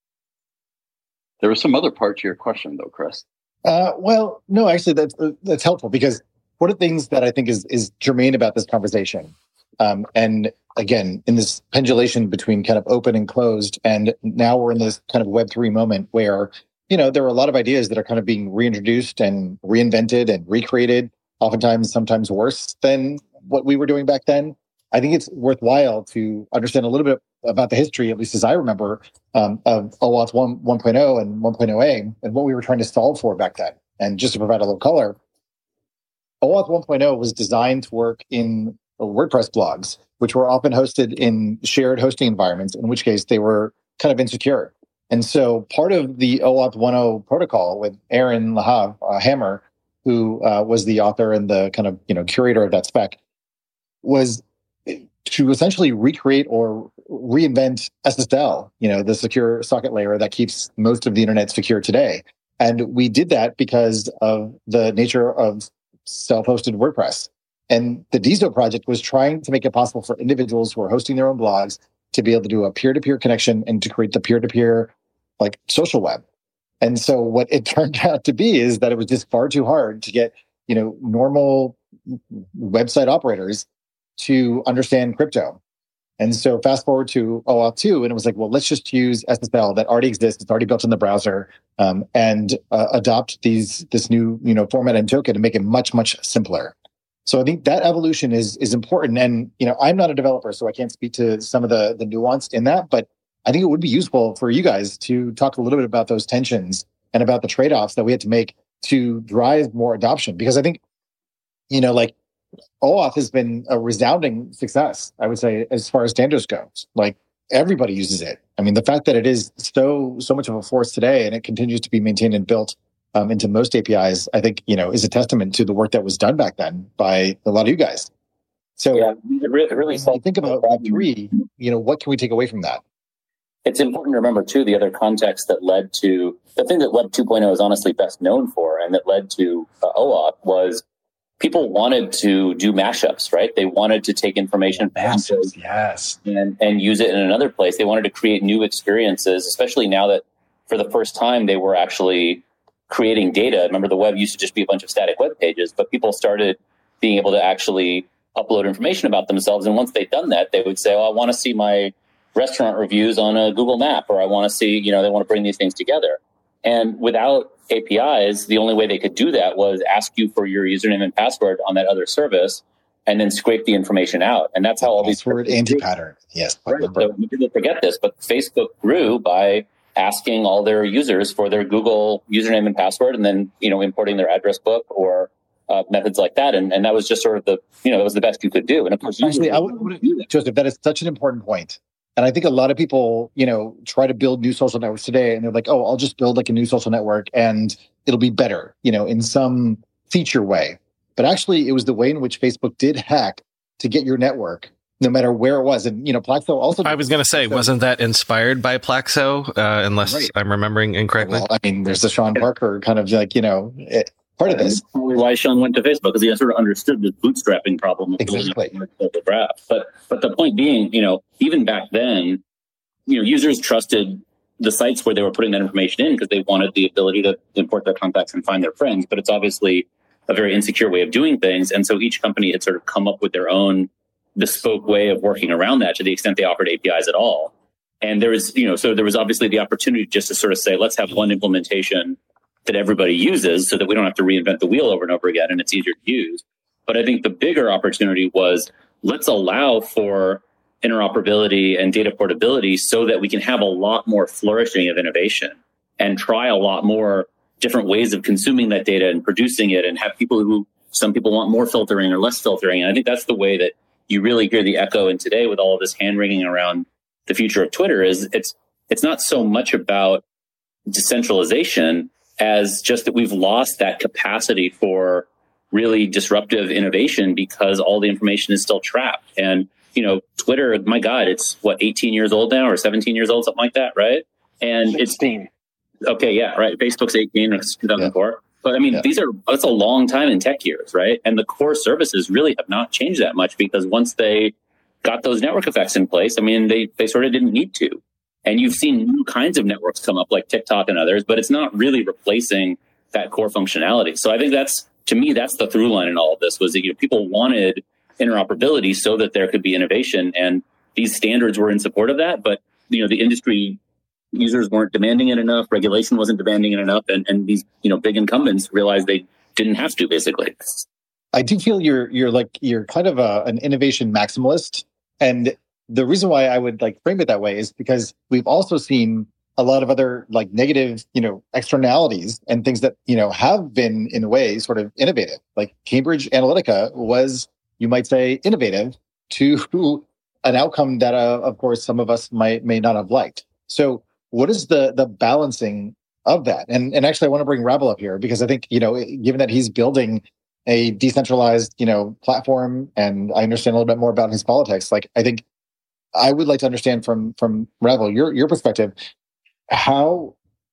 There was some other part to your question, though, Chris. Uh, well, no, actually, that's uh, that's helpful, because one of the things that I think is is germane about this conversation, um, and again, in this pendulation between kind of open and closed, and now we're in this kind of Web three moment where, you know, there are a lot of ideas that are kind of being reintroduced and reinvented and recreated, oftentimes, sometimes worse than what we were doing back then. I think it's worthwhile to understand a little bit about the history, at least as I remember, um, of OAuth one, 1.0 and one point oh A and what we were trying to solve for back then. And just to provide a little color, OAuth one point oh was designed to work in WordPress blogs, which were often hosted in shared hosting environments, in which case they were kind of insecure. And so part of the OAuth one point oh protocol with Aaron Lahav, uh, Hammer, who uh, was the author and the kind of, you know, curator of that spec, was to essentially recreate or reinvent S S L, you know, the secure socket layer that keeps most of the internet secure today. And we did that because of the nature of self-hosted WordPress. And the D S O project was trying to make it possible for individuals who are hosting their own blogs to be able to do a peer-to-peer connection and to create the peer-to-peer like social web. And so what it turned out to be is that it was just far too hard to get, you know, normal website operators to understand crypto. And so fast forward to OAuth two, and it was like, well, let's just use S S L that already exists. It's already built in the browser, um, and uh, adopt these this new, you know, format and token and make it much, much simpler. So I think that evolution is is important. And, you know, I'm not a developer, so I can't speak to some of the, the nuance in that, but I think it would be useful for you guys to talk a little bit about those tensions and about the trade-offs that we had to make to drive more adoption? Because I think, you know, like OAuth has been a resounding success, I would say, as far as standards goes. Like everybody uses it. I mean, the fact that it is so so much of a force today and it continues to be maintained and built um, into most A P Is, I think, you know, is a testament to the work that was done back then by a lot of you guys. So yeah, it really, it really when I think about Web three, you know, what can we take away from that? It's important to remember, too, the other context that led to the thing that Web two point oh is honestly best known for and that led to uh, OAuth was people wanted to do mashups, right? They wanted to take information Mashups, yes. and, and use it in another place. They wanted to create new experiences, especially now that for the first time they were actually creating data. Remember, the web used to just be a bunch of static web pages, but people started being able to actually upload information about themselves. And once they'd done that, they would say, oh, I want to see my restaurant reviews on a Google map, or I want to see, you know, they want to bring these things together. And without A P Is, the only way they could do that was ask you for your username and password on that other service and then scrape the information out. And that's how all these... Password anti-pattern. Yes. Right. So people forget this, but Facebook grew by asking all their users for their Google username and password and then, you know, importing their address book or uh, methods like that. And, and that was just sort of the, you know, that was the best you could do. And of course, actually, I would, would that. Joseph, that is such an important point. And I think a lot of people, you know, try to build new social networks today and they're like, oh, I'll just build like a new social network and it'll be better, you know, in some feature way. But actually, it was the way in which Facebook did hack to get your network, no matter where it was. And, you know, Plaxo also... I was going to say, wasn't that inspired by Plaxo, uh, unless right. I'm remembering incorrectly? Well, I mean, there's the Sean Parker kind of like, you know, it, part of this. Why Sean went to Facebook, because he sort of understood the bootstrapping problem. Exactly. The graph. But, but the point being, you know, even back then, you know, users trusted the sites where they were putting that information in because they wanted the ability to import their contacts and find their friends. But it's obviously a very insecure way of doing things. And so each company had sort of come up with their own bespoke way of working around that to the extent they offered A P Is at all. And there was, you know, so there was obviously the opportunity just to sort of say, let's have one implementation that everybody uses so that we don't have to reinvent the wheel over and over again and it's easier to use. But I think the bigger opportunity was let's allow for interoperability and data portability so that we can have a lot more flourishing of innovation and try a lot more different ways of consuming that data and producing it and have people who, some people want more filtering or less filtering. And I think that's the way that you really hear the echo in today with all of this hand wringing around the future of Twitter is it's, it's not so much about decentralization as just that we've lost that capacity for really disruptive innovation because all the information is still trapped. And, you know, Twitter, my God, it's what, eighteen years old now or seventeen years old, something like that, right? And sixteen. It's okay. Yeah. Right. Facebook's eighteen, it's two thousand four. Yeah. But I mean, yeah. these are, that's a long time in tech years, right? And the core services really have not changed that much because once they got those network effects in place, I mean, they, they sort of didn't need to. And you've seen new kinds of networks come up like TikTok and others, but it's not really replacing that core functionality. So I think that's, to me, that's the through line in all of this was that, you know, people wanted interoperability so that there could be innovation. And these standards were in support of that. But, you know, the industry users weren't demanding it enough. Regulation wasn't demanding it enough. And, and these, you know, big incumbents realized they didn't have to, basically. I do feel you're, you're like, you're kind of a, an innovation maximalist. And the reason why I would like frame it that way is because we've also seen a lot of other like negative, you know, externalities and things that, you know, have been in a way sort of innovative. Like Cambridge Analytica was, you might say, innovative to an outcome that, uh, of course, some of us might may not have liked. So what is the the balancing of that? And and actually, I want to bring Rabble up here because I think, you know, given that he's building a decentralized, you know, platform, and I understand a little bit more about his politics, like I think I would like to understand from from Rabble, your your perspective, how,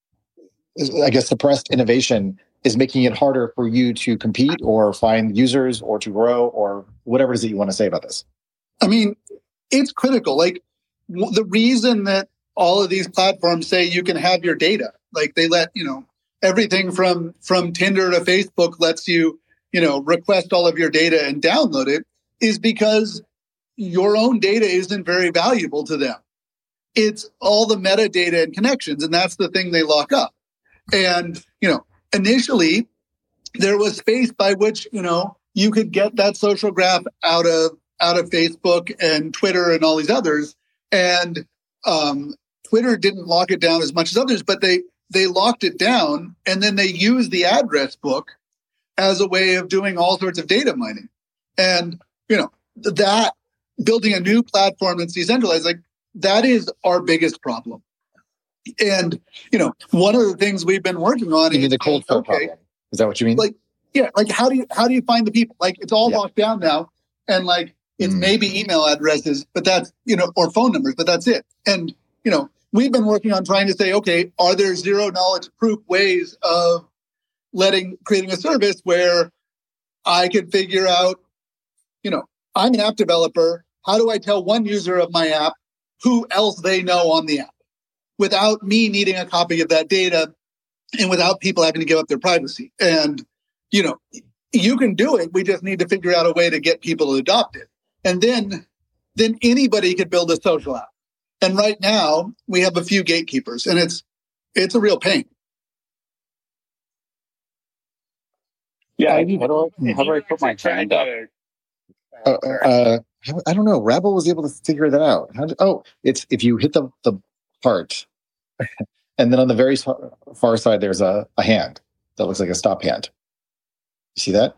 I guess, suppressed innovation is making it harder for you to compete or find users or to grow or whatever it is that you want to say about this. I mean, it's critical. Like w- the reason that all of these platforms say you can have your data, like they let, you know, everything from, from Tinder to Facebook lets you, you know, request all of your data and download it, is because your own data isn't very valuable to them. It's all the metadata and connections, and that's the thing they lock up. And, you know, initially there was space by which, you know, you could get that social graph out of out of Facebook and Twitter and all these others. And um, Twitter didn't lock it down as much as others, but they they locked it down, and then they used the address book as a way of doing all sorts of data mining. And, you know, that building a new platform that's decentralized, like that is our biggest problem. And, you know, one of the things we've been working on you is mean the cold flow okay, problem. Is that what you mean? Like, yeah, like how do you how do you find the people? Like it's all Yeah. locked down now, and like it's Mm. maybe email addresses, but that's, you know, or phone numbers, but that's it. And, you know, we've been working on trying to say, okay, are there zero knowledge proof ways of letting creating a service where I can figure out, you know, I'm an app developer. How do I tell one user of my app who else they know on the app without me needing a copy of that data and without people having to give up their privacy? And, you know, you can do it. We just need to figure out a way to get people to adopt it. And then, then anybody could build a social app. And right now we have a few gatekeepers, and it's, it's a real pain. Yeah, how do I, how do I put my hand up? Uh, uh, I don't know. Rabble was able to figure that out. How did, oh, it's if you hit the, the heart, and then on the very far, far side, there's a, a hand that looks like a stop hand. You see that?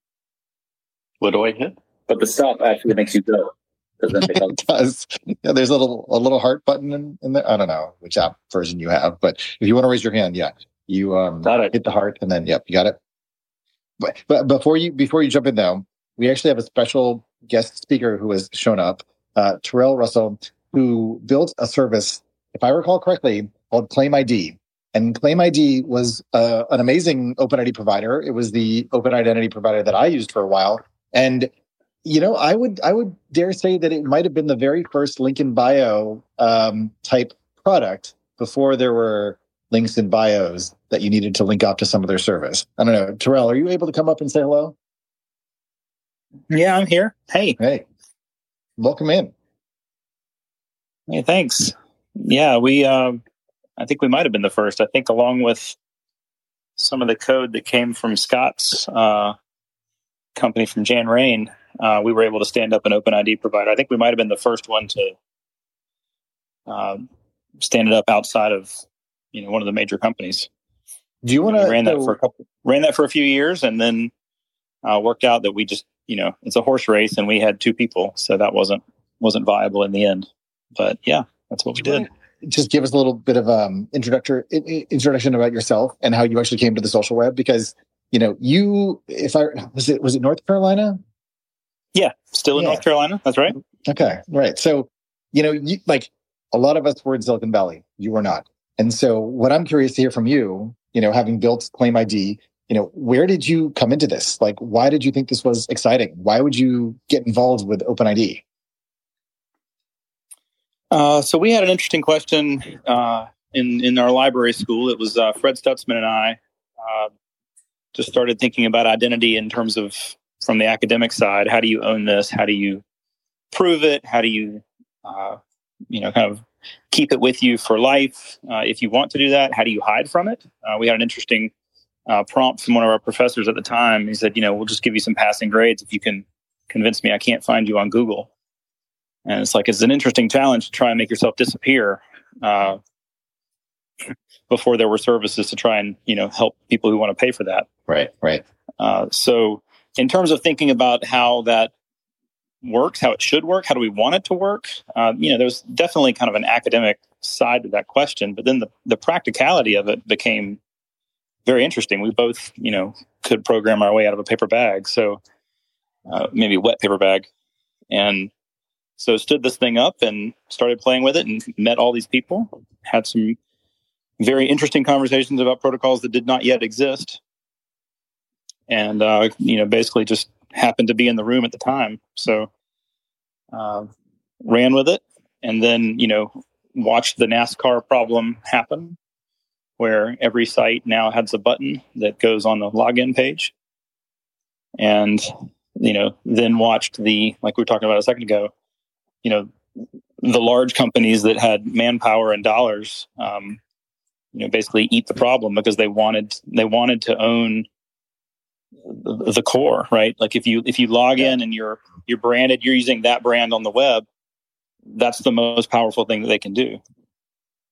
What do I hit? But the stop actually makes you go. Then it It does. Yeah, there's a little a little heart button in, in there. I don't know which app version you have, but if you want to raise your hand, yeah, you um Got it. hit the heart, and then yep, you got it. But but before you before you jump in though, we actually have a special guest speaker who has shown up, uh, Terrell Russell, who built a service, if I recall correctly, called Claim I D. And Claim I D was uh, an amazing OpenID provider. It was the open identity provider that I used for a while. And, you know, I would I would dare say that it might have been the very first link in bio um, type product before there were links in bios that you needed to link up to some of their service. I don't know. Terrell, are you able to come up and say hello? Yeah, I'm here. Hey. Hey. Welcome in. Hey, thanks. Yeah, we, uh, I think we might have been the first. I think along with some of the code that came from Scott's uh, company from Jan Rain, uh, we were able to stand up an OpenID provider. I think we might have been the first one to uh, stand it up outside of, you know, one of the major companies. Do you want to ran that for a couple, ran that for a few years, and then uh, worked out that we just, you know, it's a horse race, and we had two people, so that wasn't wasn't viable in the end. But yeah, that's what we did. Just give us a little bit of um introductory introduction about yourself and how you actually came to the social web, because you know you if I was it was it North Carolina? Yeah, still in yeah. North Carolina. That's right. Okay, right. So you know, you, like a lot of us were in Silicon Valley. You were not, and so what I'm curious to hear from you, you know, having built Claim I D, you know, where did you come into this? Like, why did you think this was exciting? Why would you get involved with OpenID? Uh, so we had an interesting question uh, in in our library school. It was uh, Fred Stutzman and I uh, just started thinking about identity in terms of from the academic side. How do you own this? How do you prove it? How do you, uh, you know, kind of keep it with you for life? Uh, if you want to do that, how do you hide from it? Uh, we had an interesting uh, prompt from one of our professors at the time. He said, you know, we'll just give you some passing grades if you can convince me I can't find you on Google. And it's like, it's an interesting challenge to try and make yourself disappear uh, before there were services to try and, you know, help people who want to pay for that. Right, right. Uh, so in terms of thinking about how that works, how it should work, how do we want it to work? Uh, you know, there's definitely kind of an academic side to that question, but then the, the practicality of it became very interesting. We both, you know, could program our way out of a paper bag. So uh, maybe a wet paper bag. And so stood this thing up and started playing with it and met all these people, had some very interesting conversations about protocols that did not yet exist. And, uh, you know, basically just happened to be in the room at the time. So uh, ran with it and then, you know, watched the NASCAR problem happen where every site now has a button that goes on the login page. And, you know, then watched the, like we were talking about a second ago, you know, the large companies that had manpower and dollars, um, you know, basically eat the problem because they wanted they wanted to own the, the core, right? Like if you if you log in and you're you're branded, you're using that brand on the web, that's the most powerful thing that they can do.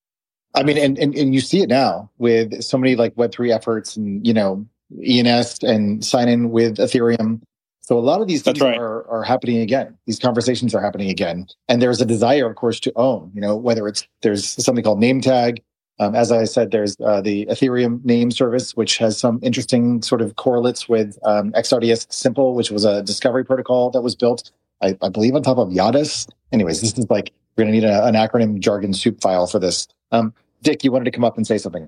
I mean, and, and, and you see it now with so many like Web three efforts and, you know, E N S and sign in with Ethereum. So a lot of these things right. are, are happening again. These conversations are happening again. And there's a desire, of course, to own, you know, whether it's, there's something called name tag. Um, as I said, there's uh, the Ethereum name service, which has some interesting sort of correlates with um, X R D S Simple, which was a discovery protocol that was built, I, I believe, on top of Yadas. Anyways, this is like, we're going to need a, an acronym jargon soup file for this. Um, Dick, you wanted to come up and say something.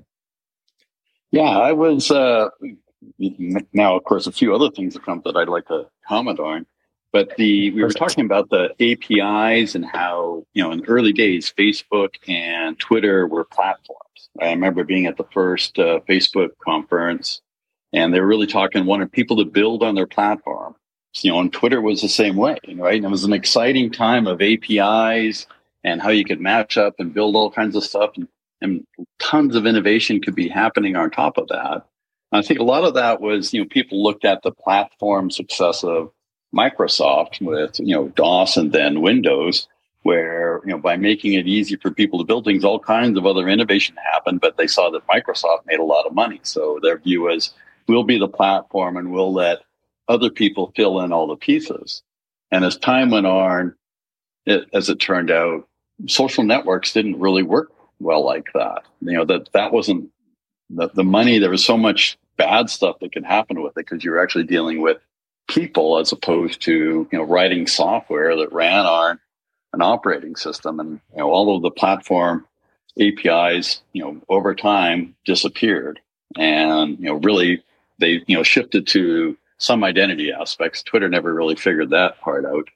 Yeah, I was, uh, now, of course, a few other things have come that I'd like to comment on. But the we were talking about the A P Is and how, you know, in the early days, Facebook and Twitter were platforms. I remember being at the first uh, Facebook conference, and they were really talking, wanting people to build on their platform. So, you know, and Twitter was the same way, right? And it was an exciting time of A P Is and how you could match up and build all kinds of stuff. And, and tons of innovation could be happening on top of that. And I think a lot of that was, you know, people looked at the platform success of Microsoft with, you know, DOS and then Windows, where, you know, by making it easy for people to build things, all kinds of other innovation happened, but they saw that Microsoft made a lot of money. So their view was, we'll be the platform and we'll let other people fill in all the pieces. And as time went on, it, as it turned out, social networks didn't really work well like that. You know, that that wasn't the, the money. There was so much bad stuff that could happen with it because you were actually dealing with people as opposed to, you know, writing software that ran on an operating system. And, you know, all of the platform A P Is, you know, over time disappeared. And, you know, really they, you know, shifted to some identity aspects. Twitter never really figured that part out.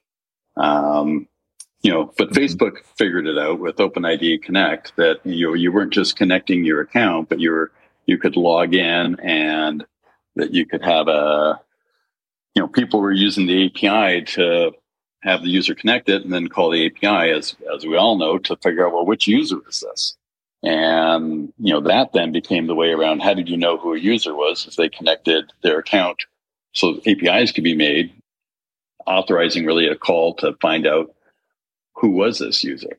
Um, you know, but Facebook figured it out with OpenID Connect that you you weren't just connecting your account, but you were you could log in and that you could have a, you know, people were using the A P I to have the user connect it and then call the A P I, as as we all know, to figure out, well, which user is this? And, you know, that then became the way around. How did you know who a user was if they connected their account? So A P Is could be made, authorizing really a call to find out who was this user.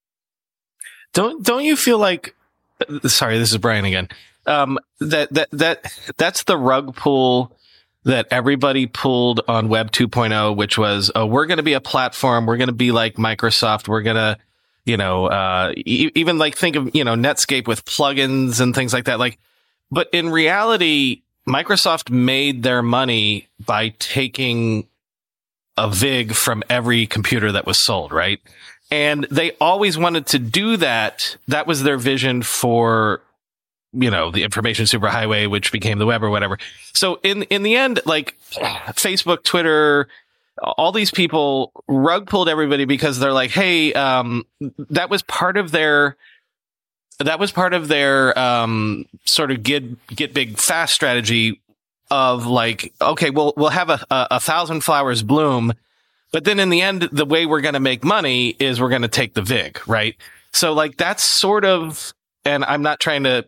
Don't don't you feel like? Sorry, this is Brian again. Um, that that that that's the rug pull that everybody pulled on Web two point oh, which was, oh, we're going to be a platform. We're going to be like Microsoft. We're going to, you know, uh, e- even like think of, you know, Netscape with plugins and things like that. Like, but in reality, Microsoft made their money by taking a vig from every computer that was sold, right? And they always wanted to do that. That was their vision for, you know, the information superhighway, which became the web or whatever. So in, in the end, like Facebook, Twitter, all these people rug pulled everybody because they're like, hey, um, that was part of their, that was part of their, um, sort of get, get big fast strategy of like, okay, we'll, we'll have a, a, a thousand flowers bloom. But then in the end, the way we're going to make money is we're going to take the vig, right? So like that's sort of, and I'm not trying to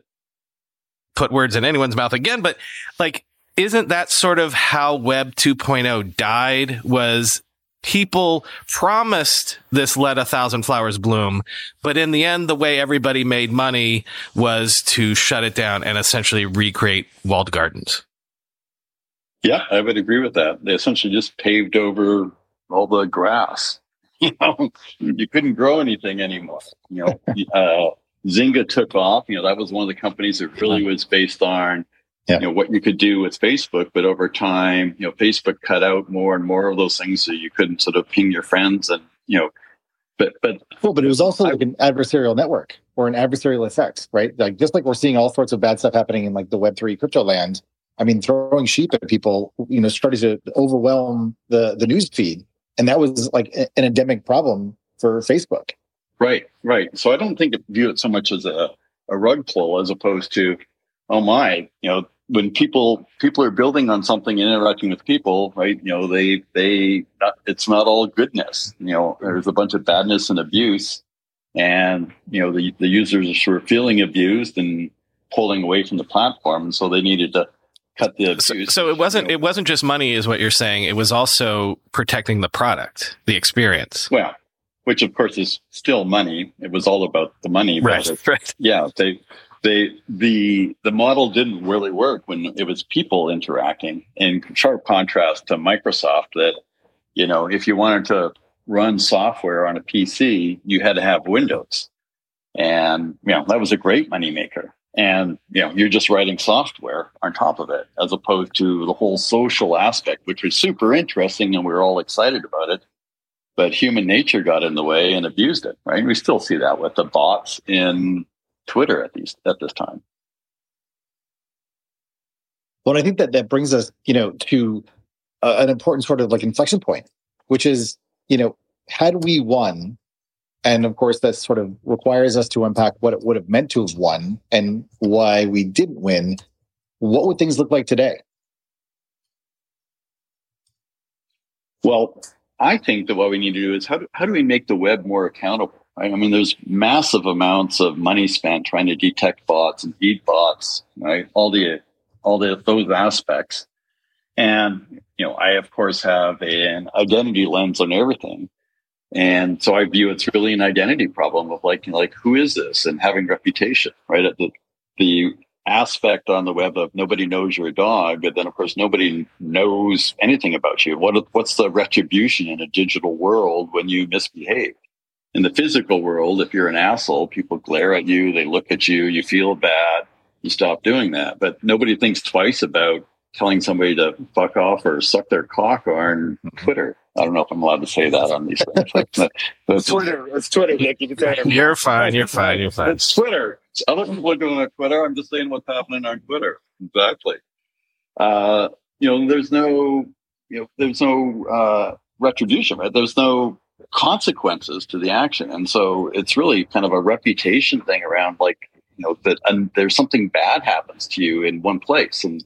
put words in anyone's mouth again, but like, isn't that sort of how Web two point oh died? Was people promised this let a thousand flowers bloom, but in the end, the way everybody made money was to shut it down and essentially recreate walled gardens. Yeah, I would agree with that. They essentially just paved over all the grass. You know, you couldn't grow anything anymore. You know, uh, Zynga took off. You know, that was one of the companies that really was based on, yeah. you know, what you could do with Facebook. But over time, you know, Facebook cut out more and more of those things, so you couldn't sort of ping your friends and, you know, but but well, but it was also I, like an adversarial network or an adversarial effect, right? Like just like we're seeing all sorts of bad stuff happening in like the Web three crypto land. I mean, throwing sheep at people, you know, started to overwhelm the the news feed, and that was like an endemic problem for Facebook. Right, right. So I don't think it view it so much as a, a rug pull as opposed to, oh my, you know, when people people are building on something and interacting with people, right? You know, they they not, it's not all goodness. You know, there's a bunch of badness and abuse, and you know the the users are sort of feeling abused and pulling away from the platform, and so they needed to cut the abuse. So, so it wasn't you know. it wasn't just money, is what you're saying. It was also protecting the product, the experience. Well. which of course is still money. It was all about the money. Right, it, right. Yeah, they, they, the, the model didn't really work when it was people interacting, in sharp contrast to Microsoft that, you know, if you wanted to run software on a P C, you had to have Windows. And, you know, that was a great moneymaker. And, you know, you're just writing software on top of it, as opposed to the whole social aspect, which was super interesting and we were all excited about it. But human nature got in the way and abused it, right? We still see that with the bots in Twitter at these at this time. Well, I think that that brings us, you know, to uh, an important sort of like inflection point, which is, you know, had we won, and of course that sort of requires us to unpack what it would have meant to have won and why we didn't win, what would things look like today? Well, I think that what we need to do is how do, how do we make the web more accountable? Right? I mean, there's massive amounts of money spent trying to detect bots and beat bots, right? All the all the those aspects. And, you know, I, of course, have an identity lens on everything. And so I view it's really an identity problem of like, you know, like, who is this? And having reputation, right? At the, the aspect on the web of nobody knows you're a dog, but then, of course, nobody knows anything about you. What What's the retribution in a digital world when you misbehave? In the physical world, if you're an asshole, people glare at you, they look at you, you feel bad, you stop doing that. But nobody thinks twice about telling somebody to fuck off or suck their cock on Twitter. I don't know if I'm allowed to say that on these things. Like, but, but it's Twitter. It's Twitter, Nick. You can say it. You're fine. You're fine. You're fine. It's Twitter. It's other people are doing it on Twitter. I'm just saying what's happening on Twitter. Exactly. Uh, you know, there's no, you know, there's no uh, retribution, right? There's no consequences to the action. And so it's really kind of a reputation thing around like, you know, that and there's something bad happens to you in one place. And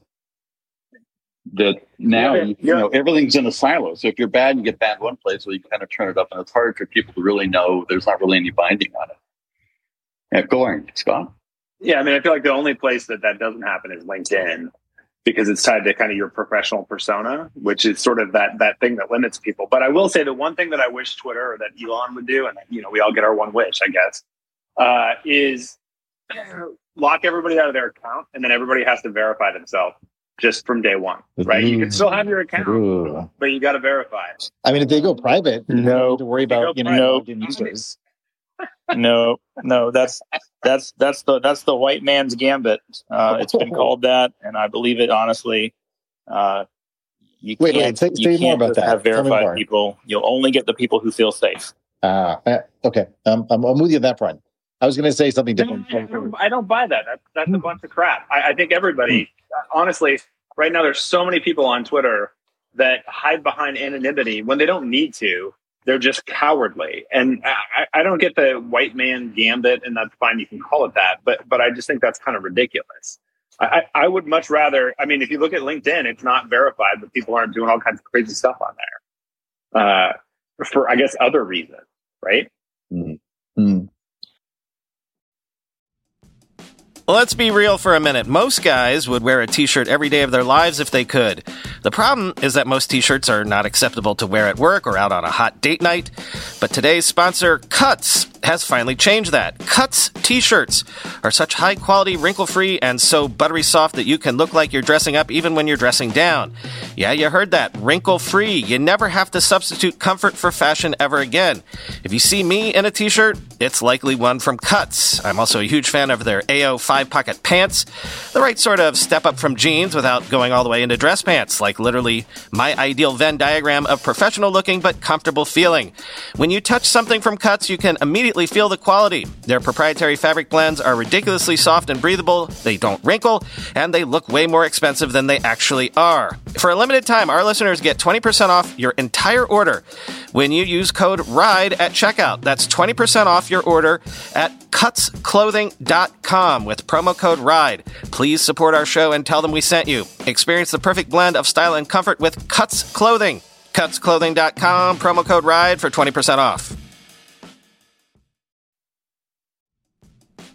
that now, yeah, you, you know, everything's in a silo. So if you're bad and you get banned one place, well, you kind of turn it up and it's hard for people to really know there's not really any binding on it. Yeah, go on, Scott. Yeah, I mean, I feel like the only place that that doesn't happen is LinkedIn because it's tied to kind of your professional persona, which is sort of that that thing that limits people. But I will say the one thing that I wish Twitter or that Elon would do, and, you know, we all get our one wish, I guess, uh, is lock everybody out of their account and then everybody has to verify themselves. Just from day one, right? You can still have your account, Ooh. but you got to verify it. I mean, if they go private, you no, don't need to worry about you know no, users. no, no, that's that's that's the that's the white man's gambit. Uh, it's been called that, and I believe it honestly. Uh, you wait, can't, wait, say, you say more about that. Have verified people. You'll only get the people who feel safe. Uh, okay, um, I'm, I'm with you on that front. I was going to say something different. I don't, I don't buy that. That's, that's a bunch of crap. I, I think everybody, honestly, right now there's so many people on Twitter that hide behind anonymity when they don't need to. They're just cowardly. And I, I don't get the white man gambit, and that's fine. You can call it that. But but I just think that's kind of ridiculous. I, I would much rather, I mean, if you look at LinkedIn, it's not verified, but people aren't doing all kinds of crazy stuff on there uh, for, I guess, other reasons, right? Mm-hmm. Mm-hmm. Let's be real for a minute. Most guys would wear a t-shirt every day of their lives if they could. The problem is that most t-shirts are not acceptable to wear at work or out on a hot date night. But today's sponsor, Cuts, has finally changed that. Cuts t-shirts are such high-quality, wrinkle-free, and so buttery soft that you can look like you're dressing up even when you're dressing down. Yeah, you heard that. Wrinkle-free. You never have to substitute comfort for fashion ever again. If you see me in a t-shirt, it's likely one from Cuts. I'm also a huge fan of their A O five-pocket pants. The right sort of step up from jeans without going all the way into dress pants, like literally my ideal Venn diagram of professional-looking but comfortable feeling. When you touch something from Cuts, you can immediately feel the quality. Their proprietary fabric blends are ridiculously soft and breathable, they don't wrinkle, and they look way more expensive than they actually are. For a limited time, our listeners get twenty percent off your entire order when you use code RIDE at checkout. That's twenty percent off your order at cuts clothing dot com with promo code RIDE. Please support our show and tell them we sent you. Experience the perfect blend of style and comfort with Cuts Clothing. cuts clothing dot com, promo code RIDE for twenty percent off.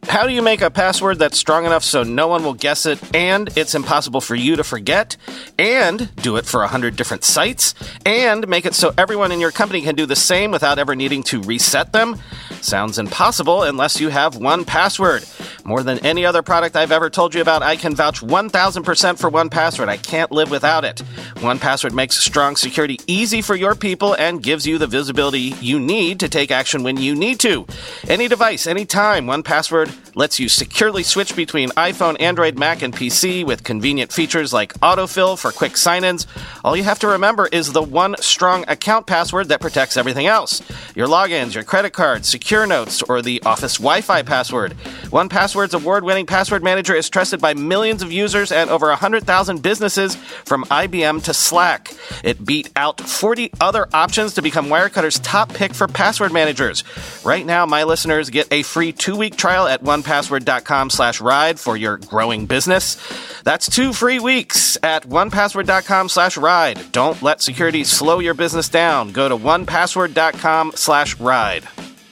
How do you make a password that's strong enough so no one will guess it and it's impossible for you to forget? And do it for one hundred different sites? And make it so everyone in your company can do the same without ever needing to reset them? Sounds impossible unless you have one password. More than any other product I've ever told you about, I can vouch one thousand percent for one password. I can't live without it. one password makes strong security easy for your people and gives you the visibility you need to take action when you need to. Any device, anytime, one password lets you securely switch between iPhone, Android, Mac, and P C with convenient features like autofill for quick sign-ins. All you have to remember is the one strong account password that protects everything else. Your logins, your credit cards, secure notes, or the Office Wi-Fi password. one password's award-winning password manager is trusted by millions of users and over one hundred thousand businesses from I B M to Slack. It beat out forty other options to become Wirecutter's top pick for password managers. Right now, my listeners get a free two-week trial at one password dot com slash ride for your growing business. That's two free weeks at one password dot com slash ride. Don't let security slow your business down. Go to one password dot com slash ride.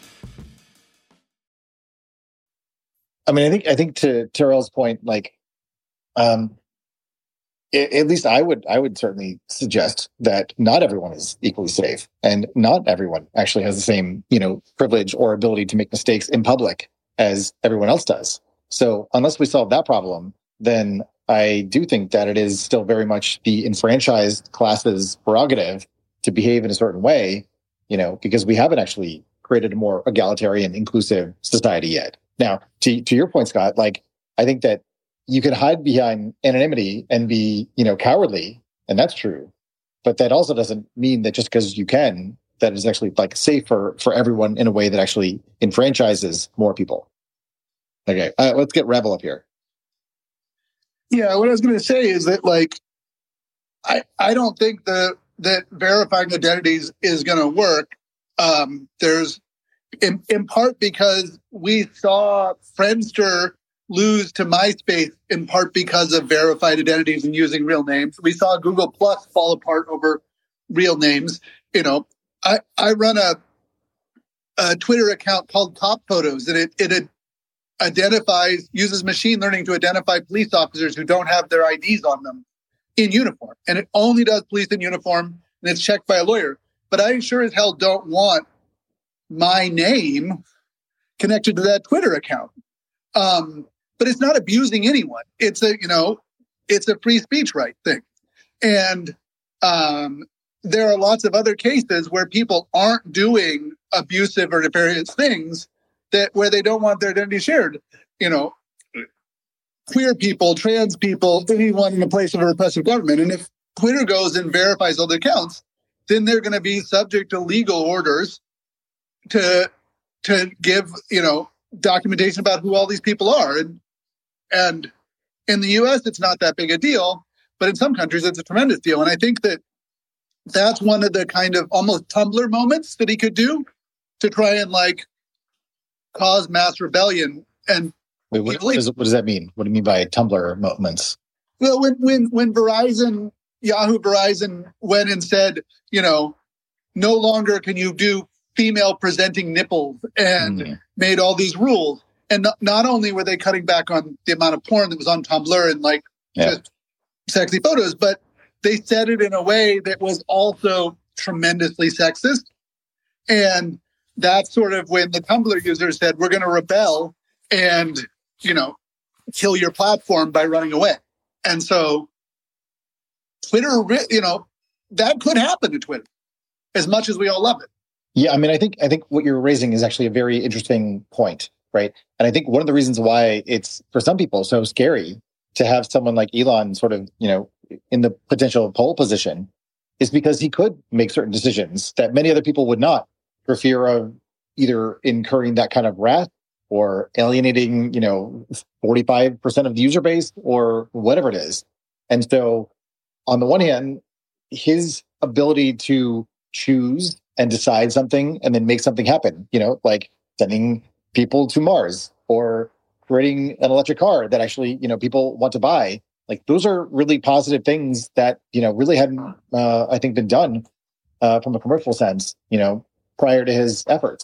I mean, I think I think to Terrell's point, like, um, it, at least I would I would certainly suggest that not everyone is equally safe, and not everyone actually has the same, you know, privilege or ability to make mistakes in public as everyone else does. So unless we solve that problem, then I do think that it is still very much the enfranchised class's prerogative to behave in a certain way, you know, because we haven't actually created a more egalitarian, inclusive society yet. Now, to to your point, Scott, like, I think that you can hide behind anonymity and be, you know, cowardly, and that's true. But that also doesn't mean that just because you can, that is actually like safe for, for everyone in a way that actually enfranchises more people. Okay, uh, let's get Rebel up here. Yeah, what I was going to say is that, like, I I don't think that that verifying identities is going to work. Um, there's In, in part because we saw Friendster lose to MySpace in part because of verified identities and using real names. We saw Google Plus fall apart over real names. You know, I, I run a, a Twitter account called Top Photos, and it, it identifies, uses machine learning to identify police officers who don't have their I Ds on them in uniform. And it only does police in uniform, and it's checked by a lawyer. But I sure as hell don't want my name connected to that Twitter account. Um, but it's not abusing anyone. It's a, you know, it's a free speech right thing. And um, there are lots of other cases where people aren't doing abusive or nefarious things that where they don't want their identity shared. You know, queer people, trans people, anyone in a place of a repressive government. And if Twitter goes and verifies all the accounts, then they're going to be subject to legal orders to to give, you know, documentation about who all these people are. And and in the U S, it's not that big a deal, but in some countries, it's a tremendous deal. And I think that that's one of the kind of almost Tumblr moments that he could do to try and, like, cause mass rebellion. And Wait, what, what, does, what does that mean? What do you mean by Tumblr moments? Well, when when when Verizon, Yahoo Verizon went and said, you know, no longer can you do female presenting nipples, and mm. made all these rules. And not, not only were they cutting back on the amount of porn that was on Tumblr and, like, yeah. just sexy photos, but they said it in a way that was also tremendously sexist. And that's sort of when the Tumblr users said, we're going to rebel and, you know, kill your platform by running away. And so Twitter, you know, that could happen to Twitter as much as we all love it. Yeah, I mean, I think I think what you're raising is actually a very interesting point, right? And I think one of the reasons why it's, for some people, so scary to have someone like Elon sort of, you know, in the potential pole position is because he could make certain decisions that many other people would not, for fear of either incurring that kind of wrath or alienating, you know, forty-five percent of the user base or whatever it is. And so on the one hand, his ability to choose and decide something and then make something happen, you know, like sending people to Mars or creating an electric car that actually, you know, people want to buy. Like, those are really positive things that, you know, really hadn't, uh, I think, been done uh, from a commercial sense, you know, prior to his efforts.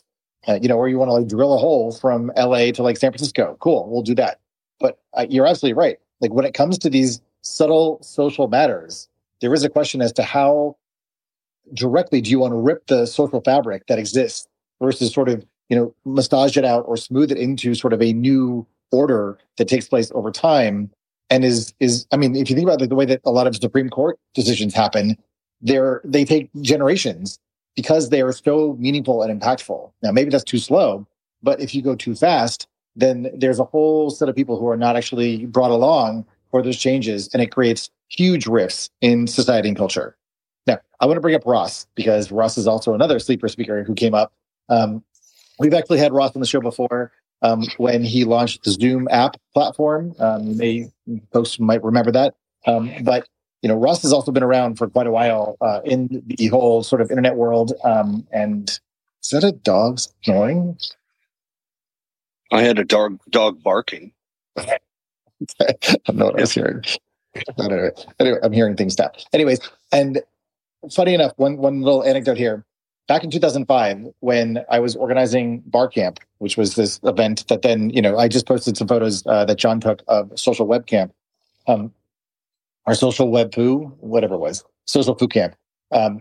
Uh, you know, or you want to like drill a hole from L A to like San Francisco. Cool, we'll do that. But uh, you're absolutely right. Like when it comes to these subtle social matters, there is a question as to how directly do you want to rip the social fabric that exists versus sort of, you know, massage it out or smooth it into sort of a new order that takes place over time. And is, is, I mean, if you think about like the way that a lot of Supreme Court decisions happen, they're, they take generations because they are so meaningful and impactful. Now, maybe that's too slow, but if you go too fast, then there's a whole set of people who are not actually brought along for those changes, and it creates huge rifts in society and culture. Now, I want to bring up Ross, because Ross is also another sleeper speaker who came up. Um, we've actually had Ross on the show before um, when he launched the Zoom app platform. Um, you may, folks might remember that. Um, but, you know, Ross has also been around for quite a while uh, in the whole sort of internet world. Um, and is that a dog snoring? I had a dog dog barking. I don't know what I was hearing. Anyway, anyway, I'm hearing things now. Anyways, and funny enough, one one little anecdote here. Back in two thousand five, when I was organizing Barcamp, which was this event that then, you know, I just posted some photos uh, that John took of Social Web Camp, um, or Social Web Poo, whatever it was, Social Poo Camp. Um,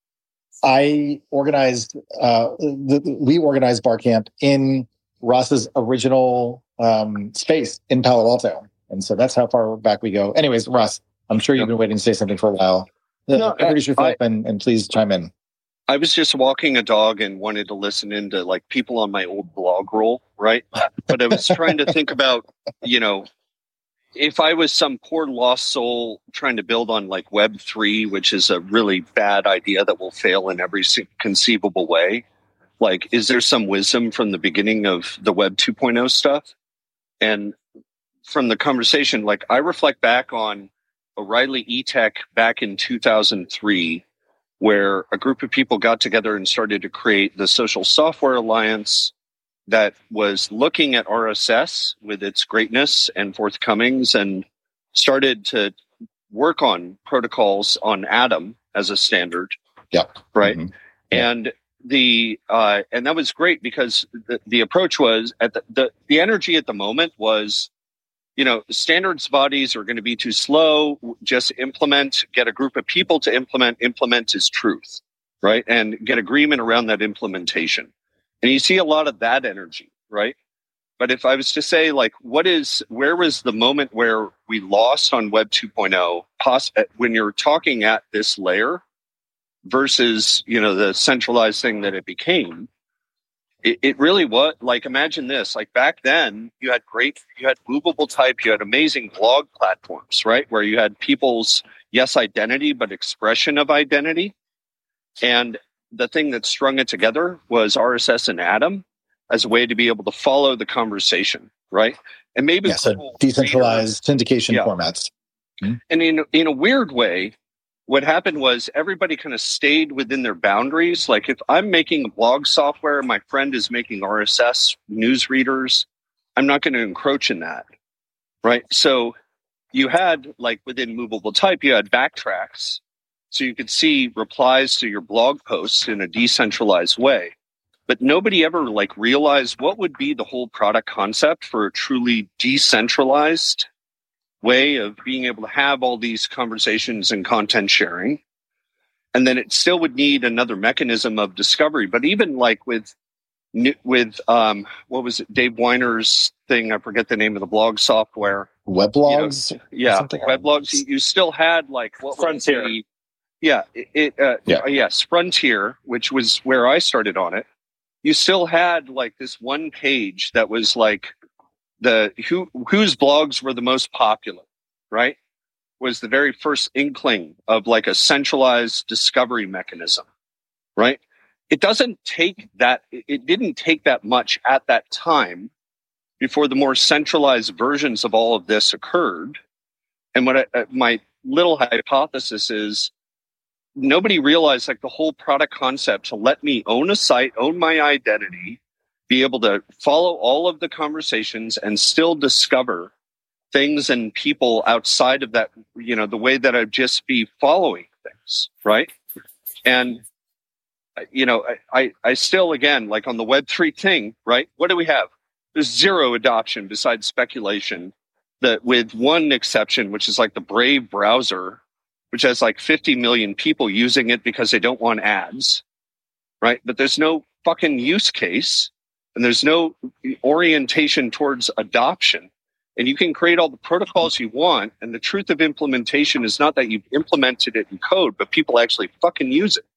I organized, uh, the, we organized Barcamp in Ross's original um, space in Palo Alto. And so that's how far back we go. Anyways, Ross, I'm sure you've been waiting to say something for a while. No, introduce yourself I, and, and please chime in. I was just walking a dog and wanted to listen into like people on my old blog roll, right? But I was trying to think about, you know, if I was some poor lost soul trying to build on like Web three, which is a really bad idea that will fail in every conceivable way. Like, is there some wisdom from the beginning of the Web two point oh stuff? And from the conversation, like I reflect back on O'Reilly eTech back in two thousand three, where a group of people got together and started to create the Social Software Alliance that was looking at R S S with its greatness and forthcomings and started to work on protocols on Atom as a standard. Yeah. Right. Mm-hmm. Yeah. And the uh, and that was great because the, the approach was at the, the the energy at the moment was, you know, standards bodies are going to be too slow. Just implement, get a group of people to implement. Implement is truth, right? And get agreement around that implementation. And you see a lot of that energy, right? But if I was to say, like, what is, where was the moment where we lost on Web two point oh, poss- when you're talking at this layer versus, you know, the centralized thing that it became? It, it really was, like, imagine this, like back then you had great, you had movable type, you had amazing blog platforms, right? Where you had people's, yes, identity, but expression of identity. And the thing that strung it together was R S S and Atom as a way to be able to follow the conversation, right? And maybe yeah, so decentralized syndication yeah. formats. Mm-hmm. And in, in a weird way, what happened was everybody kind of stayed within their boundaries. Like if I'm making blog software, my friend is making R S S news readers, I'm not going to encroach in that, right? So you had, like within movable type, you had backtracks. So you could see replies to your blog posts in a decentralized way. But nobody ever like realized what would be the whole product concept for a truly decentralized way of being able to have all these conversations and content sharing. And then it still would need another mechanism of discovery. But even like with, with um, what was it, Dave Weiner's thing, I forget the name of the blog software. Weblogs? You know, yeah, Weblogs. You, you still had like what Frontier. Was the, yeah, it, it uh, yeah. yes, Frontier, which was where I started on it. You still had like this one page that was like the who whose blogs were the most popular, right? Was the very first inkling of like a centralized discovery mechanism, right? It doesn't take that, it didn't take that much at that time before the more centralized versions of all of this occurred. And what I, my little hypothesis is, nobody realized like the whole product concept to let me own a site, own my identity, be able to follow all of the conversations and still discover things and people outside of that, you know, the way that I'd just be following things, right? And you know, I, I, I still, again, like on the Web three thing, right? What do we have? There's zero adoption besides speculation, that with one exception, which is like the Brave browser, which has like fifty million people using it because they don't want ads, right? But there's no fucking use case, and there's no orientation towards adoption. And you can create all the protocols you want, and the truth of implementation is not that you've implemented it in code, but people actually fucking use it,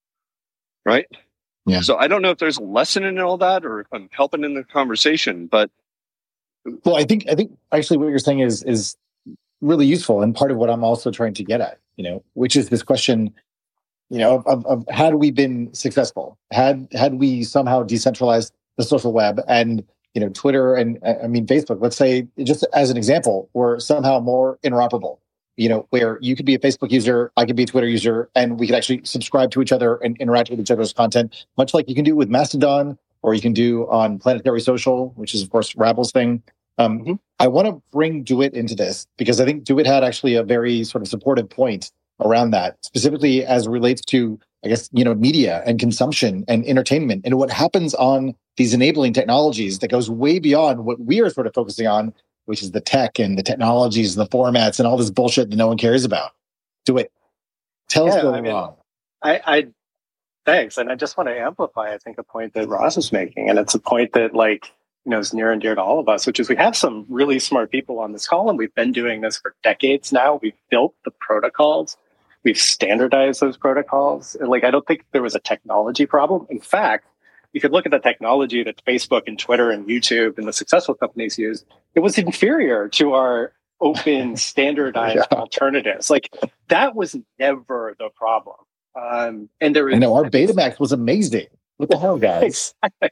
right? Yeah. So I don't know if there's a lesson in all that, or if I'm helping in the conversation, but well, I think I think actually what you're saying is is really useful, and part of what I'm also trying to get at, you know, which is this question, you know, of, of had we been successful, had had we somehow decentralized the social web, and you know, Twitter and I mean Facebook, let's say just as an example, were somehow more interoperable, you know, where you could be a Facebook user, I could be a Twitter user, and we could actually subscribe to each other and interact with each other's content, much like you can do with Mastodon, or you can do on Planetary Social, which is of course Rabble's thing. Um, mm-hmm. I want to bring DeWitt into this because I think DeWitt had actually a very sort of supportive point around that, specifically as it relates to, I guess, you know, media and consumption and entertainment and what happens on these enabling technologies that goes way beyond what we are sort of focusing on, which is the tech and the technologies and the formats and all this bullshit that no one cares about. DeWitt, tell yeah, us what's I going mean, on. I, I thanks, and I just want to amplify, I think, a point that Ross is making, and it's a point that, like, you know, is near and dear to all of us, which is we have some really smart people on this call, and we've been doing this for decades now. We've built the protocols. We've standardized those protocols. And like, I don't think there was a technology problem. In fact, you could look at the technology that Facebook and Twitter and YouTube and the successful companies use. It was inferior to our open standardized yeah. alternatives. Like, that was never the problem. Um, and there was, I know our Betamax was amazing. What the hell, guys?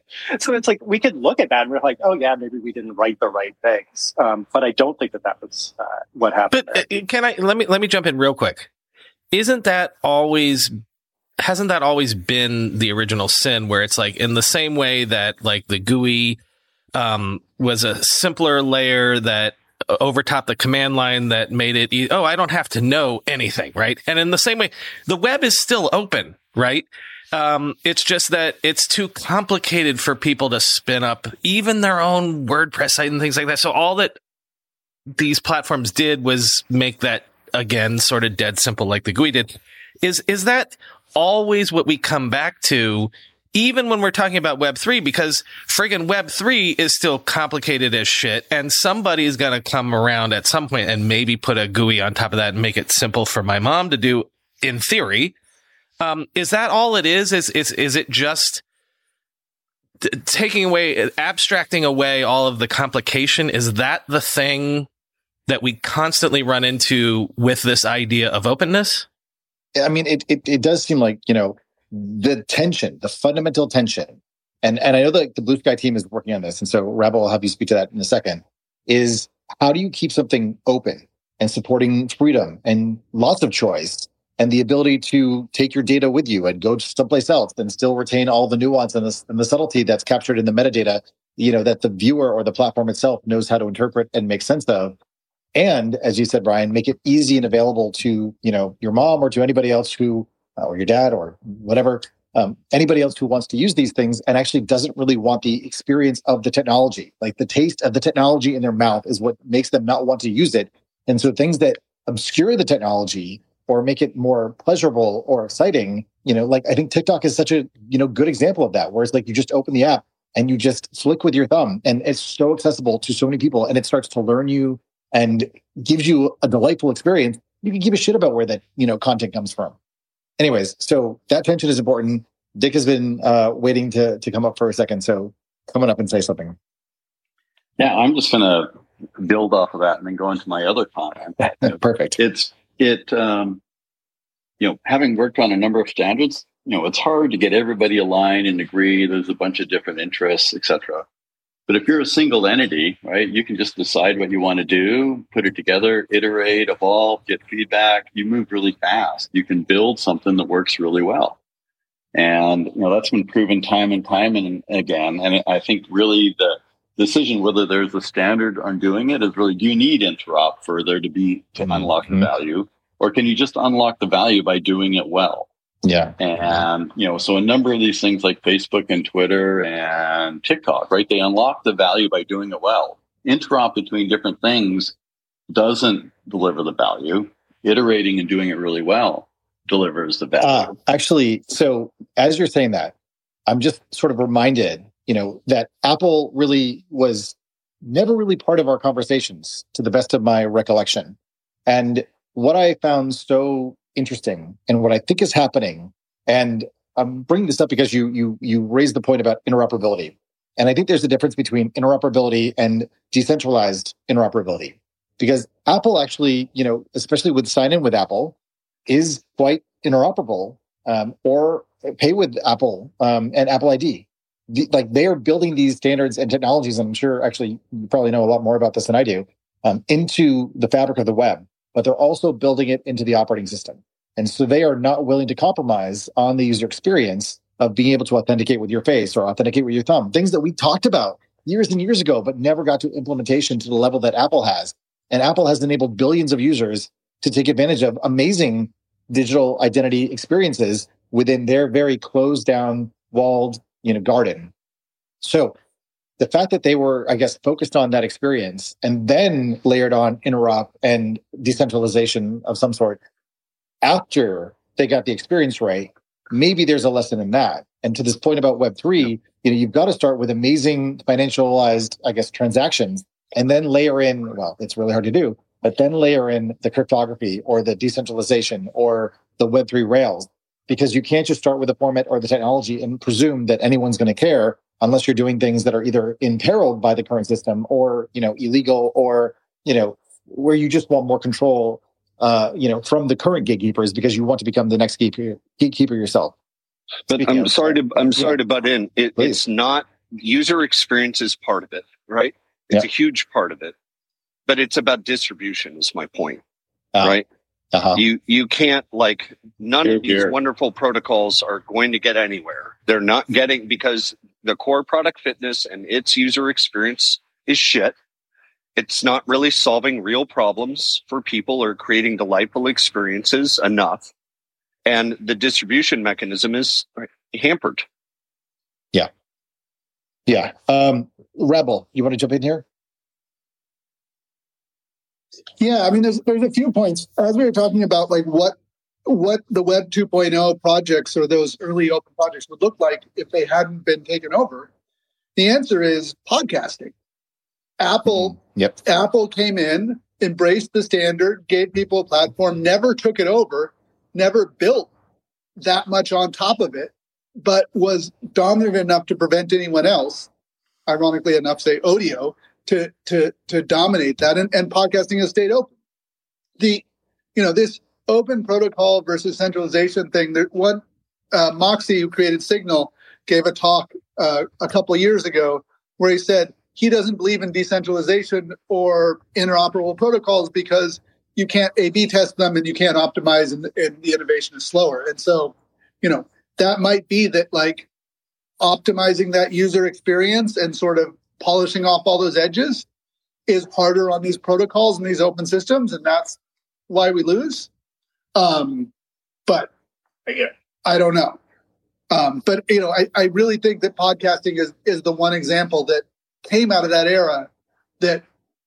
So it's like, we could look at that and we're like, oh yeah, maybe we didn't write the right things. Um, but I don't think that that was uh, what happened. But uh, can I, let me, let me jump in real quick. Isn't that always, hasn't that always been the original sin, where it's like, in the same way that like the G U I um, was a simpler layer that overtopped the command line that made it, e- oh, I don't have to know anything, right? And in the same way, the web is still open, right? Um, it's just that it's too complicated for people to spin up even their own WordPress site and things like that. So all that these platforms did was make that, again, sort of dead simple, like the G U I did. Is, is that always what we come back to, even when we're talking about Web three? Because friggin' Web three is still complicated as shit, and somebody's going to come around at some point and maybe put a G U I on top of that and make it simple for my mom to do, in theory. Um, is that all it is? Is, is, is it just t- taking away, abstracting away all of the complication? Is that the thing that we constantly run into with this idea of openness? I mean, it, it, it does seem like, you know, the tension, the fundamental tension, and, and I know that the Blue Sky team is working on this, and so Rabble will have you speak to that in a second, is how do you keep something open and supporting freedom and lots of choice and the ability to take your data with you and go to someplace else and still retain all the nuance and the, and the subtlety that's captured in the metadata, you know, that the viewer or the platform itself knows how to interpret and make sense of. And as you said, Brian, make it easy and available to, you know, your mom or to anybody else who, uh, or your dad or whatever, um, anybody else who wants to use these things and actually doesn't really want the experience of the technology. Like, the taste of the technology in their mouth is what makes them not want to use it. And so things that obscure the technology or make it more pleasurable or exciting, you know, like I think TikTok is such a, you know, good example of that, where it's like you just open the app and you just flick with your thumb and it's so accessible to so many people and it starts to learn you and gives you a delightful experience. You can give a shit about where that, you know, content comes from. Anyways, so that tension is important. Dick has been uh, waiting to to come up for a second, so come on up and say something. Yeah, I'm just going to build off of that and then go into my other comment. Perfect. It's it, um, you know, having worked on a number of standards, you know, it's hard to get everybody aligned and agree. There's a bunch of different interests, et cetera. But if you're a single entity, right, you can just decide what you want to do, put it together, iterate, evolve, get feedback. You move really fast. You can build something that works really well. And, you know, that's been proven time and time and again. And I think really the decision whether there's a standard on doing it is really, do you need interop for there to be, to unlock the value? Or can you just unlock the value by doing it well? Yeah. And, you know, so a number of these things like Facebook and Twitter and TikTok, right? They unlock the value by doing it well. Interop between different things doesn't deliver the value. Iterating and doing it really well delivers the value. Uh, actually, so as you're saying that, I'm just sort of reminded, you know, that Apple really was never really part of our conversations to the best of my recollection. And what I found so interesting and what I think is happening, and I'm bringing this up because you you you raised the point about interoperability. And I think there's a difference between interoperability and decentralized interoperability. Because Apple actually, you know, especially with sign in with Apple, is quite interoperable, um, or pay with Apple um, and Apple I D. The, like they are building these standards and technologies, and I'm sure actually you probably know a lot more about this than I do, um, into the fabric of the web, but they're also building it into the operating system. And so they are not willing to compromise on the user experience of being able to authenticate with your face or authenticate with your thumb, things that we talked about years and years ago, but never got to implementation to the level that Apple has. And Apple has enabled billions of users to take advantage of amazing digital identity experiences within their very closed down, walled, you know, garden. So the fact that they were, I guess, focused on that experience and then layered on interop and decentralization of some sort after they got the experience right, maybe there's a lesson in that. And to this point about Web three, you know, you've got to start with amazing financialized, I guess, transactions. And then layer in, well, it's really hard to do, but then layer in the cryptography or the decentralization or the Web three rails, because you can't just start with the format or the technology and presume that anyone's going to care unless you're doing things that are either imperiled by the current system or, you know, illegal or, you know, where you just want more control, uh, you know, from the current gatekeepers because you want to become the next gatekeeper, gatekeeper yourself. But Speaking I'm of, sorry to, I'm sorry yeah. to butt in. It, it's not, user experience is part of it, right? It's Yep. a huge part of it, but it's about distribution is my point, Uh, right? Uh-huh. You you can't, like, none Here, of these here. wonderful protocols are going to get anywhere. They're not getting, because the core product fitness and its user experience is shit. It's not really solving real problems for people or creating delightful experiences enough. And the distribution mechanism is hampered. Yeah. Yeah. Um, Rebel, you want to jump in here? Yeah, I mean, there's there's a few points as we were talking about, like what what the Web two point oh projects or those early open projects would look like if they hadn't been taken over. The answer is podcasting. Apple, Yep. Apple came in, embraced the standard, gave people a platform, never took it over, never built that much on top of it, but was dominant enough to prevent anyone else, ironically enough, say Odeo, to to to dominate that, and, and podcasting has stayed open. The you know this open protocol versus centralization thing. There, one uh, Moxie, who created Signal, gave a talk uh, a couple of years ago where he said he doesn't believe in decentralization or interoperable protocols because you can't A B test them and you can't optimize, and, and the innovation is slower. And so, you know, that might be that, like, optimizing that user experience and sort of polishing off all those edges is harder on these protocols and these open systems, and that's why we lose. Um, but yeah, I don't know. Um, but you know, I, I really think that podcasting is is the one example that came out of that era that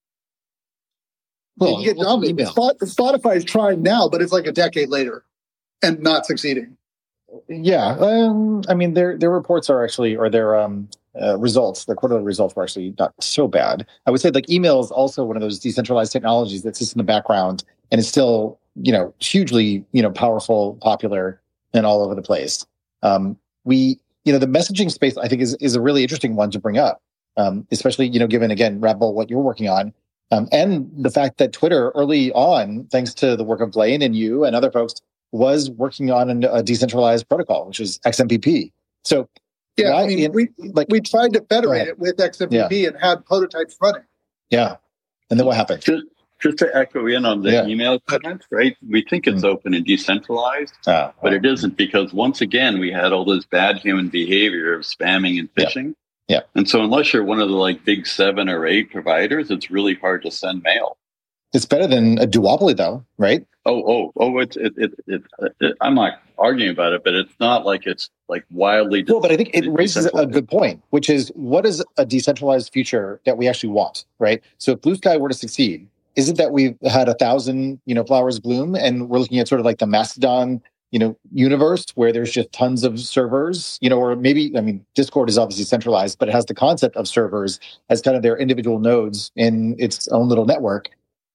Well, didn't get what's dominated. email? Spot, Spotify is trying now, but it's like a decade later and not succeeding. Yeah. Um, I mean, their their reports are actually, or their um, uh, results, their quarterly results were actually not so bad. I would say, like, email is also one of those decentralized technologies that sits in the background and is still, you know, hugely, you know, powerful, popular, and all over the place. Um, we, you know, the messaging space, I think, is is a really interesting one to bring up, um, especially, you know, given, again, Rebel, what you're working on, um, and the fact that Twitter early on, thanks to the work of Blaine and you and other folks, was working on a decentralized protocol, which is X M P P. So, Yeah, why, I mean, in, we like, we tried to federate it with X M P P Yeah. and had prototypes running. yeah, and then what happened? Just, just to echo in on the Yeah. email comment, right? We think it's Mm. open and decentralized, Ah, but it isn't, because once again, we had all this bad human behavior of spamming and Yeah. phishing. Yeah. And so unless you're one of the like big seven or eight providers, it's really hard to send mail. It's better than a duopoly, though, right? Oh, oh, oh! It's it, it, it, it. I'm not arguing about it, but it's not like it's like wildly. No, but I think it raises a good point, which is what is a decentralized future that we actually want, right? So if Blue Sky were to succeed, is it that we've had a thousand, you know, flowers bloom, and we're looking at sort of like the Mastodon, you know, universe where there's just tons of servers, you know, or maybe, I mean, Discord is obviously centralized, but it has the concept of servers as kind of their individual nodes in its own little network.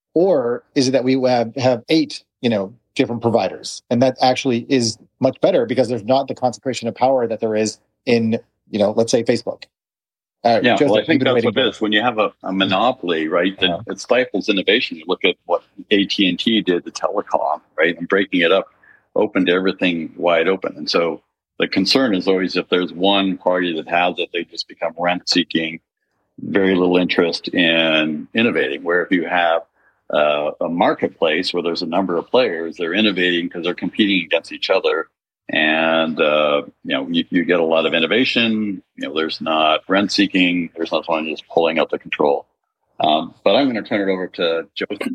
Or is it that we have, have eight, you know, different providers? And that actually is much better because there's not the concentration of power that there is in, you know, let's say Facebook. Uh, yeah, Joseph, well, I think that's what both. it is. When you have a, a monopoly, right, that uh-huh. it stifles innovation. You look at what A T and T did to telecom, right, and breaking it up, opened everything wide open. And so the concern is always if there's one party that has it, they just become rent-seeking, very little interest in innovating. Where if you have Uh, a marketplace where there's a number of players, they're innovating because they're competing against each other, and uh, you know you, you get a lot of innovation. You know, there's not rent seeking. There's not someone just pulling out the control. Um, but I'm going to turn it over to Joseph.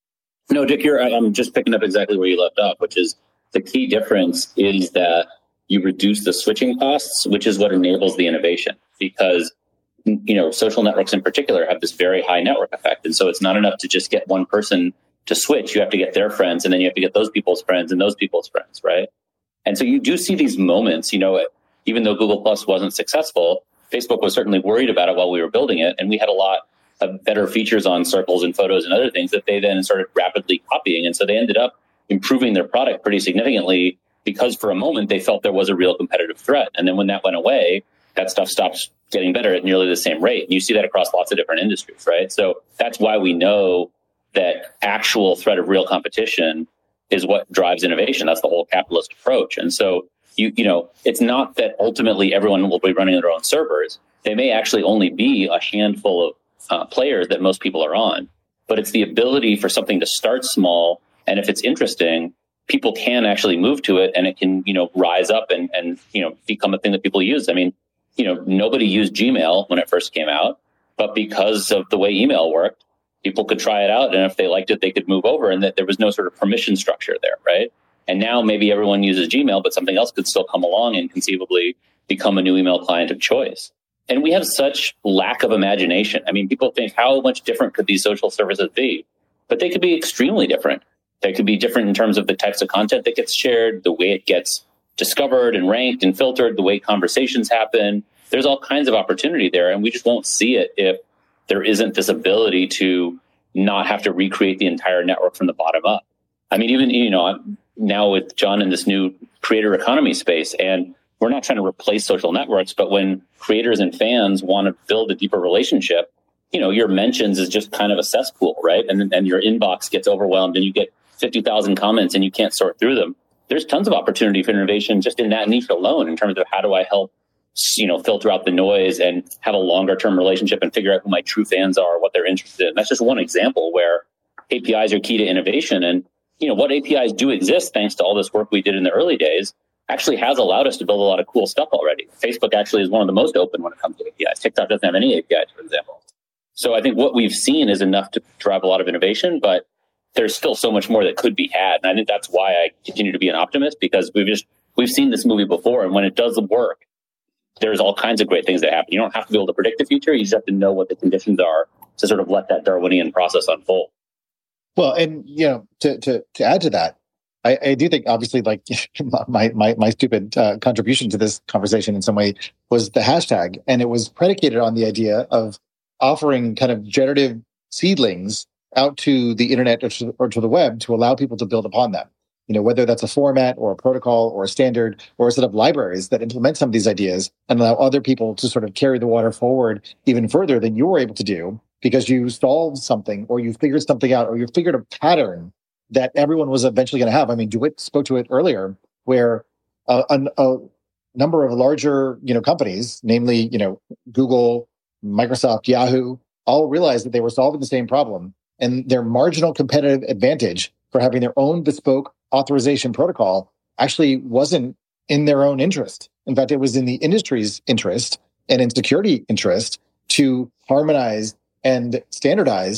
No, Dick, you're. I'm just picking up exactly where you left off, which is the key difference is that you reduce the switching costs, which is what enables the innovation, because you know, social networks in particular have this very high network effect. And so it's not enough to just get one person to switch. You have to get their friends, and then you have to get those people's friends and those people's friends, right? And so you do see these moments, you know, even though Google Plus wasn't successful, Facebook was certainly worried about it while we were building it. And we had a lot of better features on circles and photos and other things that they then started rapidly copying. And so they ended up improving their product pretty significantly because for a moment they felt there was a real competitive threat. And then when that went away, that stuff stops getting better at nearly the same rate. And you see that across lots of different industries, right? So that's why we know that actual threat of real competition is what drives innovation. That's the whole capitalist approach. And so, you you know, it's not that ultimately everyone will be running their own servers. They may actually only be a handful of uh, players that most people are on, but it's the ability for something to start small. And if it's interesting, people can actually move to it, and it can, you know, rise up and, and, you know, become a thing that people use. I mean, you know, nobody used Gmail when it first came out, but because of the way email worked, people could try it out. And if they liked it, they could move over, and that there was no sort of permission structure there, right? And now maybe everyone uses Gmail, but something else could still come along and conceivably become a new email client of choice. And we have such lack of imagination. I mean, people think, how much different could these social services be? But they could be extremely different. They could be different in terms of the types of content that gets shared, the way it gets discovered and ranked and filtered, the way conversations happen. There's all kinds of opportunity there, and we just won't see it if there isn't this ability to not have to recreate the entire network from the bottom up. I mean, even, you know, I'm now with John in this new creator economy space, and we're not trying to replace social networks, but when creators and fans want to build a deeper relationship, you know, your mentions is just kind of a cesspool, right? And and your inbox gets overwhelmed and you get fifty thousand comments and you can't sort through them. There's tons of opportunity for innovation just in that niche alone in terms of how do I help, you know, filter out the noise and have a longer term relationship and figure out who my true fans are, what they're interested in. That's just one example where A P Is are key to innovation. And, you know, what A P Is do exist thanks to all this work we did in the early days actually has allowed us to build a lot of cool stuff already. Facebook actually is one of the most open when it comes to A P Is. TikTok doesn't have any A P Is, for example. So I think what we've seen is enough to drive a lot of innovation, but there's still so much more that could be had. And I think that's why I continue to be an optimist, because we've just, we've seen this movie before. And when it does work, there's all kinds of great things that happen. You don't have to be able to predict the future. You just have to know what the conditions are to sort of let that Darwinian process unfold. Well, and, you know, to, to, to add to that, I, I do think obviously like my, my, my stupid uh, contribution to this conversation in some way was the hashtag. And it was predicated on the idea of offering kind of generative seedlings out to the internet or to, or to the web to allow people to build upon them. You know, whether that's a format or a protocol or a standard or a set of libraries that implement some of these ideas and allow other people to sort of carry the water forward even further than you were able to do because you solved something or you figured something out or you figured a pattern that everyone was eventually going to have. I mean, DeWitt spoke to it earlier, where uh, a, a number of larger, you know, companies, namely, you know, Google, Microsoft, Yahoo, all realized that they were solving the same problem, and their marginal competitive advantage for having their own bespoke authorization protocol actually wasn't in their own interest. In fact, it was in the industry's interest and in security interest to harmonize and standardize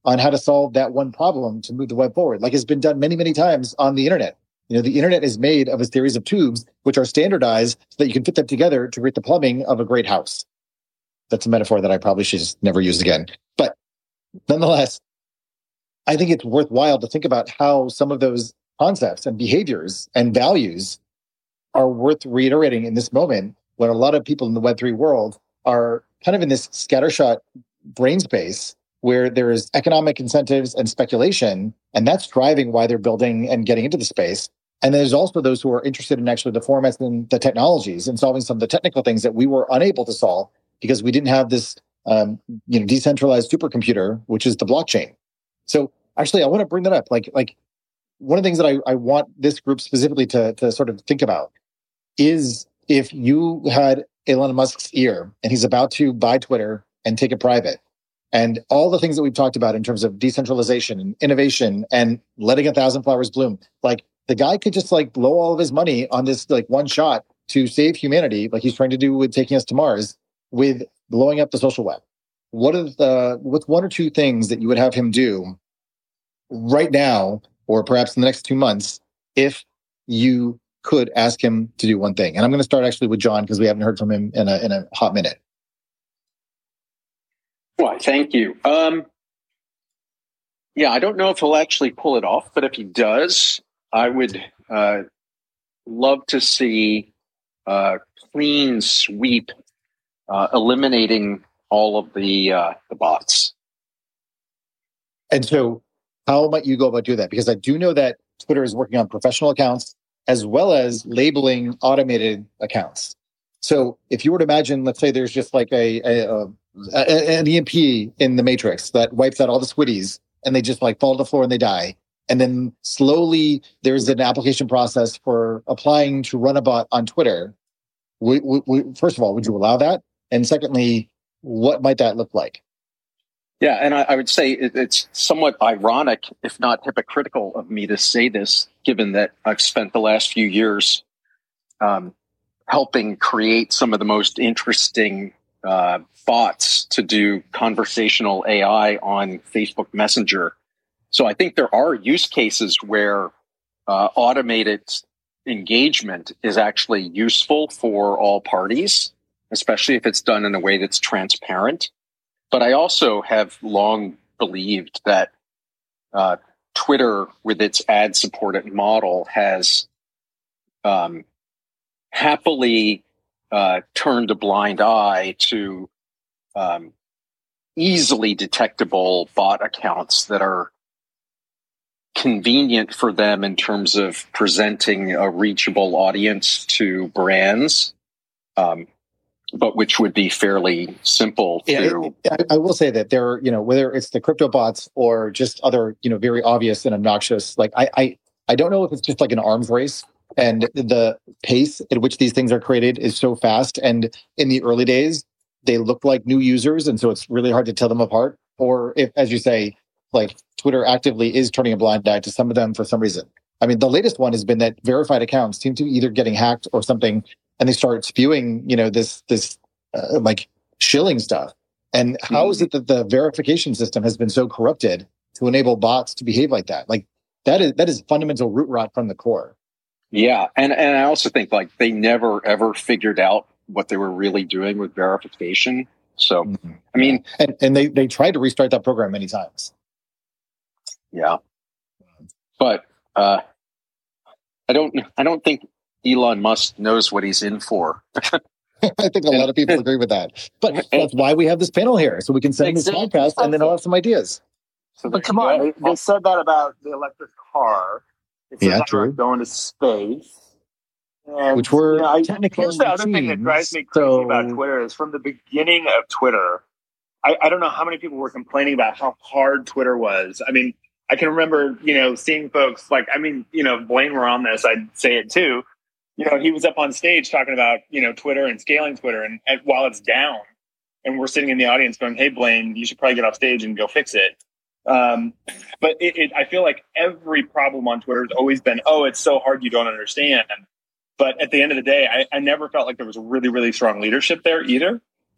on how to solve that one problem to move the web forward, like has been done many, many times on the internet. You know, the internet is made of a series of tubes which are standardized so that you can fit them together to create the plumbing of a great house. That's a metaphor that I probably should just never use again. But nonetheless, I think it's worthwhile to think about how some of those concepts and behaviors and values are worth reiterating in this moment when a lot of people in the Web three world are kind of in this scattershot brain space where there is economic incentives and speculation, and that's driving why they're building and getting into the space. And there's also those who are interested in actually the formats and the technologies and solving some of the technical things that we were unable to solve because we didn't have this um, you know, decentralized supercomputer, which is the blockchain. So actually, I want to bring that up. Like, like one of the things that I, I want this group specifically to, to sort of think about is if you had Elon Musk's ear and he's about to buy Twitter and take it private, and all the things that we've talked about in terms of decentralization and innovation and letting a thousand flowers bloom, like the guy could just like blow all of his money on this like one shot to save humanity, like he's trying to do with taking us to Mars, with blowing up the social web. What are the what's one or two things that you would have him do right now, or perhaps in the next two months, if you could ask him to do one thing? And I'm going to start actually with John because we haven't heard from him in a in a hot minute. Why, thank you. Um, yeah, I don't know if he'll actually pull it off, but if he does, I would uh, love to see a clean sweep, uh, eliminating all of the uh, the bots. And so, how might you go about doing that? Because I do know that Twitter is working on professional accounts as well as labeling automated accounts. So, if you were to imagine, let's say there's just like a, a, a an E M P in the Matrix that wipes out all the Swiddies and they just like fall to the floor and they die. And then slowly there's an application process for applying to run a bot on Twitter. We, we, we, first of all, would you allow that? And secondly, what might that look like? Yeah, and I, I would say it, it's somewhat ironic, if not hypocritical of me to say this, given that I've spent the last few years um, helping create some of the most interesting uh, bots to do conversational A I on Facebook Messenger. So I think there are use cases where uh, automated engagement is actually useful for all parties, especially if it's done in a way that's transparent. But I also have long believed that uh, Twitter, with its ad-supported model, has um, happily uh, turned a blind eye to um, easily detectable bot accounts that are convenient for them in terms of presenting a reachable audience to brands, um, but which would be fairly simple to... Yeah, I, I will say that there are, you know, whether it's the crypto bots or just other, you know, very obvious and obnoxious, like I, I, I don't know if it's just like an arms race and the pace at which these things are created is so fast. And in the early days, they look like new users. And so it's really hard to tell them apart. Or if, as you say, like Twitter actively is turning a blind eye to some of them for some reason. I mean, the latest one has been that verified accounts seem to be either getting hacked or something, and they start spewing, you know, this this uh, like shilling stuff. And how mm-hmm. is it that the verification system has been so corrupted to enable bots to behave like that? Like that is that is fundamental root rot from the core. Yeah, and and I also think like they never ever figured out what they were really doing with verification. So mm-hmm. I mean, and and they they tried to restart that program many times. Yeah, but uh, I don't. I don't think Elon Musk knows what he's in for. I think a lot of people agree with that. But that's why we have this panel here, so we can send exactly. this podcast, and then I'll have some ideas. So but come on, they, they said that about the electric car. They said yeah, that true. About going to space, and, which were you know, I, technically. Here's the other thing that drives me crazy so... about Twitter is from the beginning of Twitter. I, I don't know how many people were complaining about how hard Twitter was. I mean. I can remember, you know, seeing folks like, I mean, you know, if Blaine were on this, I'd say it too. You know, he was up on stage talking about, you know, Twitter and scaling Twitter and, and while it's down and we're sitting in the audience going, hey, Blaine, you should probably get off stage and go fix it. Um, but it, it, I feel like every problem on Twitter has always been, oh, it's so hard you don't understand. But at the end of the day, I, I never felt like there was really, really strong leadership there either.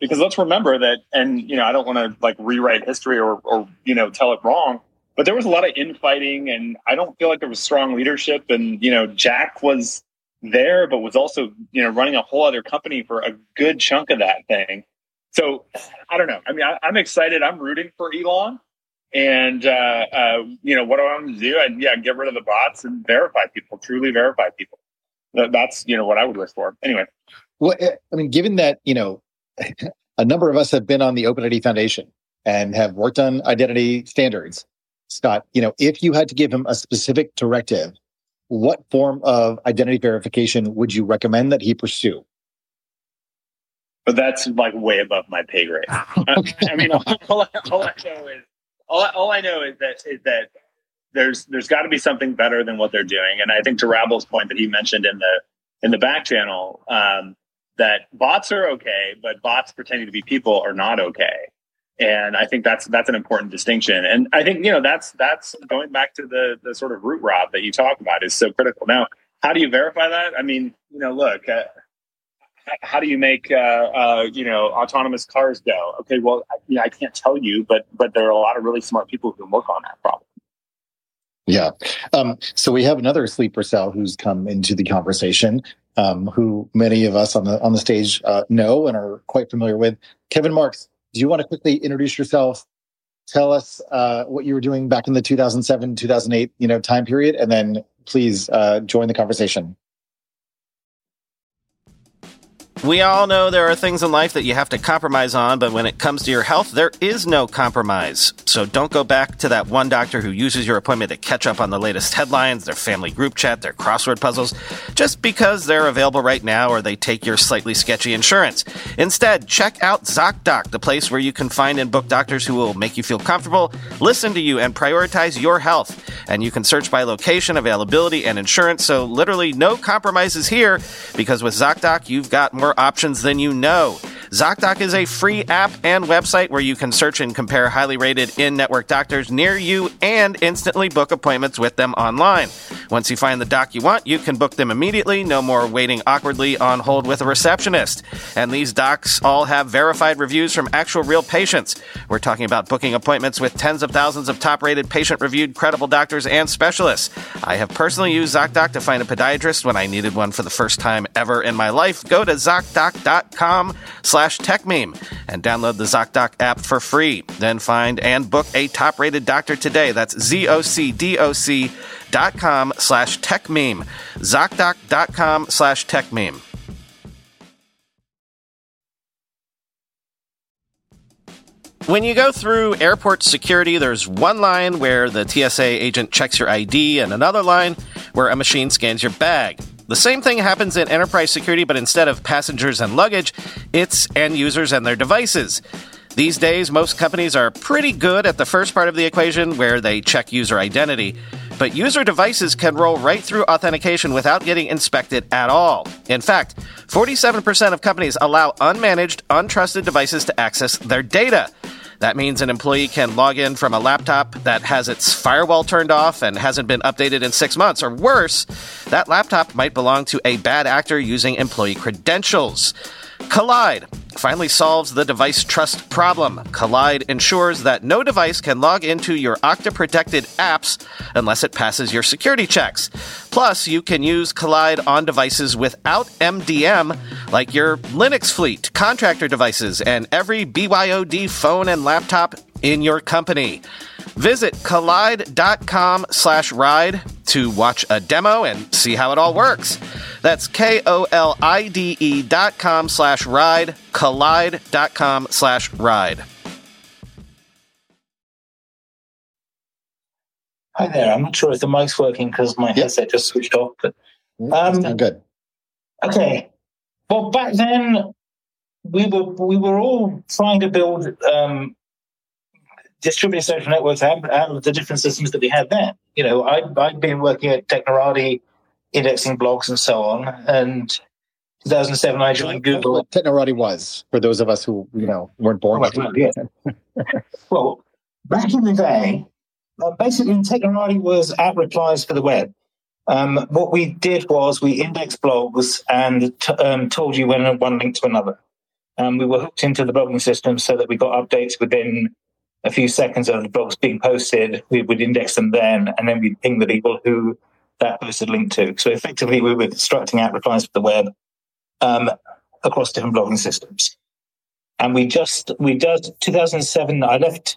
Because let's remember that, and, you know, I don't want to like rewrite history or, or, you know, tell it wrong, but there was a lot of infighting, and I don't feel like there was strong leadership. And, you know, Jack was there, but was also, you know, running a whole other company for a good chunk of that thing. So I don't know. I mean, I, I'm excited. I'm rooting for Elon. And, uh, uh, you know, what do I want to do? And yeah, get rid of the bots and verify people, truly verify people. That, that's, you know, what I would wish for. Anyway. Well, I mean, given that, you know, a number of us have been on the OpenID Foundation and have worked on identity standards, Scott, you know, if you had to give him a specific directive, what form of identity verification would you recommend that he pursue? But that's like way above my pay grade. Okay. I, I mean, all, all, all I know is all, all I know is that is that there's there's got to be something better than what they're doing. And I think to Rabel's point that he mentioned in the in the back channel, um, that bots are okay, but bots pretending to be people are not okay. And I think that's that's an important distinction. And I think, you know, that's that's going back to the the sort of root rob that you talk about is so critical. Now, how do you verify that? I mean, you know, look, uh, how do you make uh, uh, you know, autonomous cars go? Okay, well, I, you know, I can't tell you, but but there are a lot of really smart people who can work on that problem. Yeah. Um, so we have another sleeper cell who's come into the conversation, um, who many of us on the on the stage uh, know and are quite familiar with. Kevin Marks, do you want to quickly introduce yourself? Tell us uh, what you were doing back in the two thousand seven, two thousand eight, you know, time period, and then please uh, join the conversation. We all know there are things in life that you have to compromise on, but when it comes to your health, there is no compromise. So don't go back to that one doctor who uses your appointment to catch up on the latest headlines, their family group chat, their crossword puzzles, just because they're available right now or they take your slightly sketchy insurance. Instead, check out ZocDoc, the place where you can find and book doctors who will make you feel comfortable, listen to you, and prioritize your health. And you can search by location, availability, and insurance, so literally no compromises here, because with ZocDoc, you've got more options than you know. ZocDoc is a free app and website where you can search and compare highly rated in-network doctors near you and instantly book appointments with them online. Once you find the doc you want, you can book them immediately. No more waiting awkwardly on hold with a receptionist. And these docs all have verified reviews from actual real patients. We're talking about booking appointments with tens of thousands of top-rated, patient-reviewed, credible doctors and specialists. I have personally used ZocDoc to find a podiatrist when I needed one for the first time ever in my life. Go to ZocDoc.com slash TechMeme and download the ZocDoc app for free. Then find and book a top-rated doctor today. That's Z-O-C-D-O-C dot com slash TechMeme. ZocDoc.com slash TechMeme. When you go through airport security, there's one line where the T S A agent checks your I D and another line where a machine scans your bag. The same thing happens in enterprise security, but instead of passengers and luggage, it's end users and their devices. These days, most companies are pretty good at the first part of the equation where they check user identity, but user devices can roll right through authentication without getting inspected at all. In fact, forty-seven percent of companies allow unmanaged, untrusted devices to access their data. That means an employee can log in from a laptop that has its firewall turned off and hasn't been updated in six months. Or worse, that laptop might belong to a bad actor using employee credentials. Kolide finally solves the device trust problem. Kolide ensures that no device can log into your Okta-protected apps unless it passes your security checks. Plus, you can use Kolide on devices without M D M, like your Linux fleet, contractor devices, and every B Y O D phone and laptop in your company. Visit kolide.com slash ride to watch a demo and see how it all works. That's K-O-L-I-D-E dot com slash ride, kolide.com slash ride. Hi there. I'm not sure if the mic's working because my headset just switched off. But um, Sound good. Okay. Well, back then we were we were all trying to build um, distributed social networks out, out of the different systems that we had then. You know, I I'd been working at Technorati, indexing blogs and so on, and two thousand seven I joined Google. What Technorati was for those of us who you know weren't born. Well, yeah. Well, back in the day. Uh, basically, Technorati was app replies for the web. Um, what we did was we indexed blogs and t- um, told you when one linked to another. Um, we were hooked into the blogging system so that we got updates within a few seconds of the blogs being posted. We would index them then, and then we'd ping the people who that post had linked to. So effectively, we were constructing out replies for the web um, across different blogging systems. And we just, we did two thousand seven, I left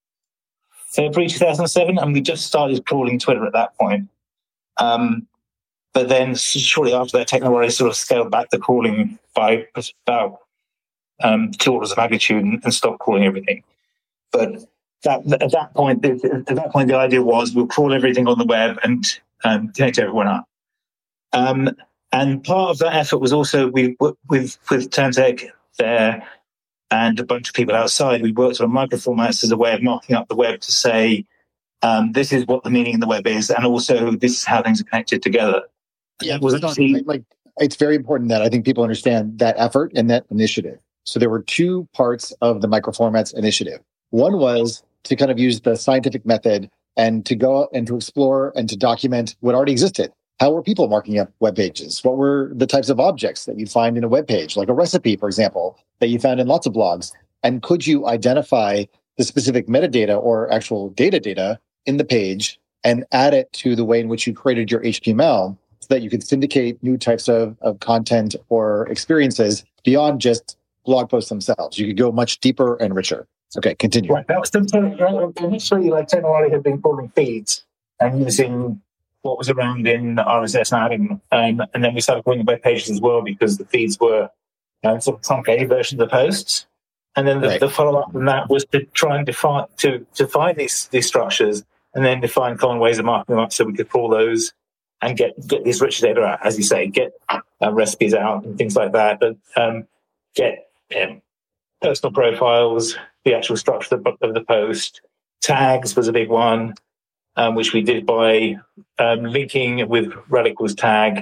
February two thousand seven, and we just started crawling Twitter at that point. Um, but then shortly after that, Technorati sort of scaled back the crawling by about um, two orders of magnitude and, and stopped crawling everything. But that, at that point, at that point, the idea was we'll crawl everything on the web and um, connect everyone up. Um, and part of that effort was also we with with Turntech there and a bunch of people outside. We worked on microformats as a way of marking up the web to say um, this is what the meaning of the web is, and also this is how things are connected together. Yeah, it was actually, like it's very important that I think people understand that effort and that initiative. So there were two parts of the microformats initiative. One was to kind of use the scientific method and to go out and to explore and to document what already existed. How were people marking up web pages? What were the types of objects that you'd find in a web page, like a recipe, for example, that you found in lots of blogs? And could you identify the specific metadata or actual data data in the page and add it to the way in which you created your H T M L so that you could syndicate new types of, of content or experiences beyond just blog posts themselves? You could go much deeper and richer. Okay, continue. Right, that was the, initially like Technorati had been pulling feeds and using what was around in R S S and adding, um, and then we started calling web pages as well because the feeds were um, sort of truncated versions of the posts. And then the, right. the follow up from that was to try and define to define these these structures and then define common ways of marking them up so we could pull those and get get these rich data out, as you say, get uh, recipes out and things like that, but um, get um, personal profiles, the actual structure of the, of the post. Tags was a big one, um, which we did by um, linking with rel equals tag.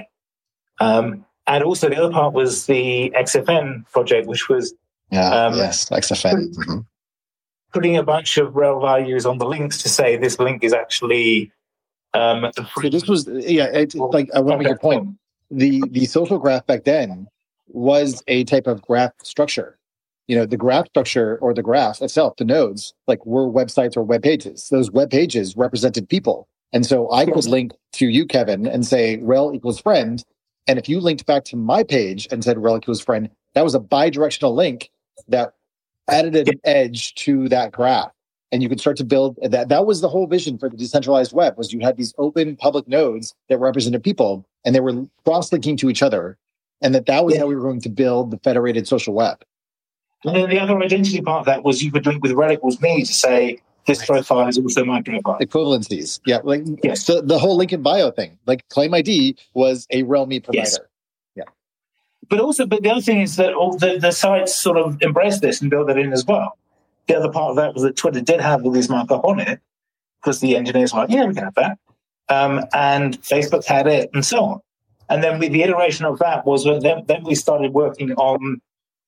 Um, and also the other part was the X F N project, which was yeah, um, yes, X F N. Putting, mm-hmm. putting a bunch of rel values on the links to say this link is actually um, so this was yeah, it, like I want to make your point. The the social graph back then was a type of graph structure. You know, the graph structure or the graph itself, the nodes, like were websites or web pages. Those web pages represented people. And so I could link to you, Kevin, and say rel equals friend. And if you linked back to my page and said rel equals friend, that was a bi-directional link that added an edge to that graph. And you could start to build that. That was the whole vision for the decentralized web, was you had these open public nodes that represented people and they were cross-linking to each other. And that that was yeah. how we were going to build the federated social web. And then the other identity part of that was you could link with rel equals me to say this profile is also my profile. Equivalencies. Yeah. Like yes. the, the whole link in bio thing. Like Claim I D was a rel me provider. Yes. Yeah. But also, but the other thing is that all the, the sites sort of embraced this and built that in as well. The other part of that was that Twitter did have all these markup on it because the engineers were like, yeah, we can have that. Um, and Facebook had it and so on. And then we, the iteration of that was when then, then we started working on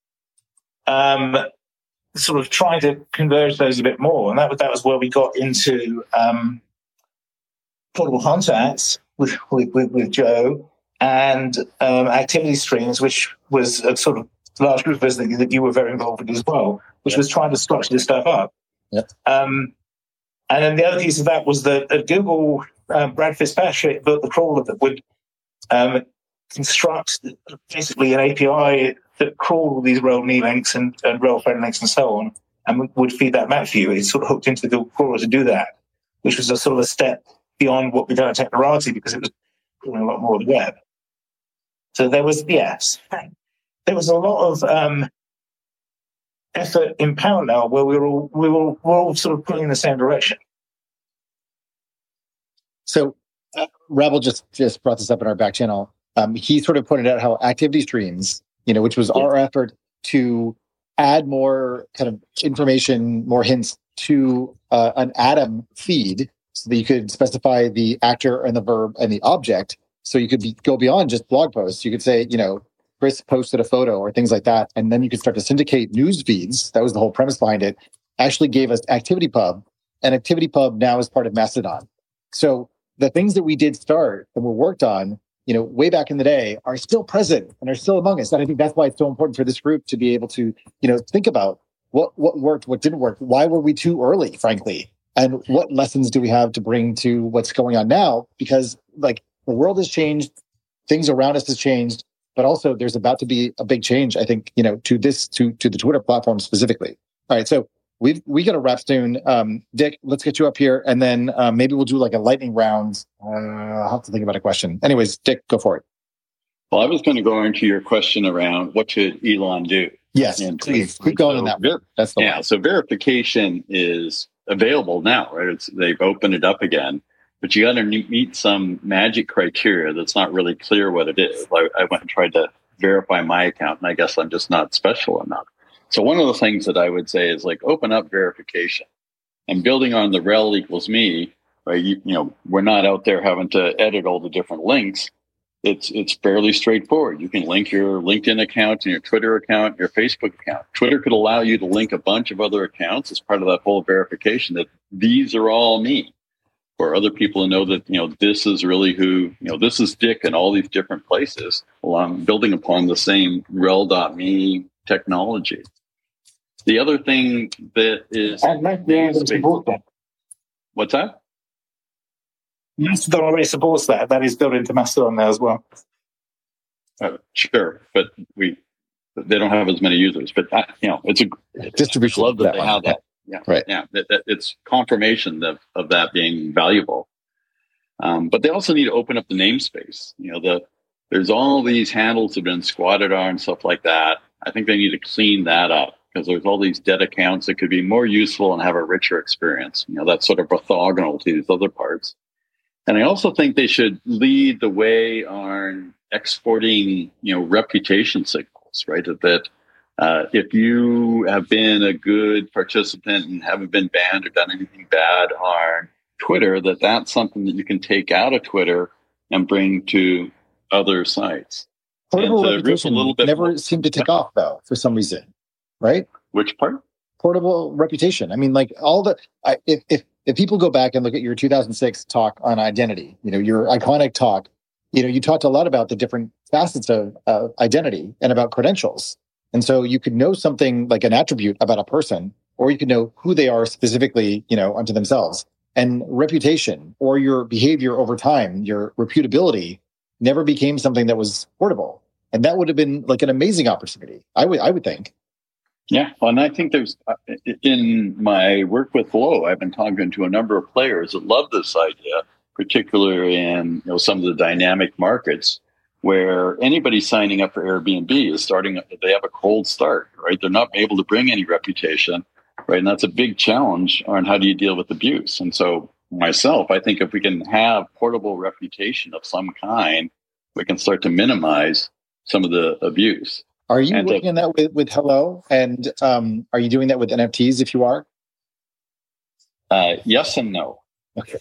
Um, sort of trying to converge those a bit more, and that was that was where we got into um, portable contacts with with, with, with Joe and um, activity streams, which was a sort of large group of us that, that you were very involved with as well, which yep. was trying to structure this stuff up. Yep. Um, and then the other piece of that was that at Google, um, Brad Fitzpatrick built the crawler that would um, construct basically an A P I that crawl these rel me links and, and rel friend links and so on, and would feed that back for you. It's sort of hooked into the crawler to do that, which was a sort of a step beyond what we've done at Technorati because it was doing a lot more of the web. So there was, yes, there was a lot of um, effort in parallel where we were all, we were, we were all sort of pulling in the same direction. So uh, Rabble just, just brought this up in our back channel. Um, he sort of pointed out how activity streams, you know, which was our effort to add more kind of information, more hints to uh, an Atom feed so that you could specify the actor and the verb and the object. So you could be, go beyond just blog posts. You could say, you know, Chris posted a photo or things like that. And then you could start to syndicate news feeds. That was the whole premise behind it. Actually gave us ActivityPub, and ActivityPub now is part of Mastodon. So the things that we did start and were worked on, you know, way back in the day are still present and are still among us. And I think that's why it's so important for this group to be able to, you know, think about what, what worked, what didn't work. Why were we too early, frankly? And what lessons do we have to bring to what's going on now? Because like the world has changed, things around us has changed, but also there's about to be a big change, I think, you know, to this, to, to the Twitter platform specifically. All right. So we've, we got to wrap soon. Um, Dick, let's get you up here and then uh, maybe we'll do like a lightning round. Uh, I'll have to think about a question. Anyways, Dick, go for it. Well, I was going to go into your question around what should Elon do? Yes, and please keep going so on that. Ver- That's the yeah. one. So verification is available now, right? It's, they've opened it up again, but you got to meet some magic criteria that's not really clear what it is. I, I went and tried to verify my account, and I guess I'm just not special enough. So one of the things that I would say is like open up verification, and building on the rel equals me, right? You, you know, we're not out there having to edit all the different links. It's it's fairly straightforward. You can link your LinkedIn account and your Twitter account, your Facebook account. Twitter could allow you to link a bunch of other accounts as part of that whole verification that these are all me, for other people to know that, you know, this is really who, you know, this is Dick in all these different places, along building upon the same rel dot me technology. The other thing that is... And Mastodon supports that. What's that? Mastodon already supports that. That is built into Mastodon now as well. Uh, sure, but we they don't have as many users. But uh, you know, it's a distribution. I love that, that they one. have that. Yeah, right. Yeah, that, that it's confirmation of, of that being valuable. Um, but they also need to open up the namespace. You know, the there's all these handles that have been squatted on and stuff like that. I think they need to clean that up, because there's all these dead accounts that could be more useful and have a richer experience. You know, that's sort of orthogonal to these other parts. And I also think they should lead the way on exporting, you know, reputation signals, right? That uh, if you have been a good participant and haven't been banned or done anything bad on Twitter, that that's something that you can take out of Twitter and bring to other sites. Portable and reputation a little bit never more, seemed to take off, though, for some reason, right? Which part? Portable reputation. I mean, like all the I, if if if people go back and look at your two thousand six talk on identity, you know, your iconic talk, you know, you talked a lot about the different facets of uh, identity and about credentials. And so you could know something like an attribute about a person, or you could know who they are specifically, you know, unto themselves. And reputation or your behavior over time, your reputability never became something that was portable. And that would have been like an amazing opportunity, I would, I would think. Yeah, well, and I think there's, uh, in my work with Flow, I've been talking to a number of players that love this idea, particularly in, you know, some of the dynamic markets where anybody signing up for Airbnb is starting, they have a cold start, right? They're not able to bring any reputation, right? And that's a big challenge on how do you deal with abuse. And so myself, I think if we can have portable reputation of some kind, we can start to minimize some of the abuse. Are you and working to, on that with, with Hello? And um, are you doing that with N F Ts if you are? Uh, yes and no. Okay.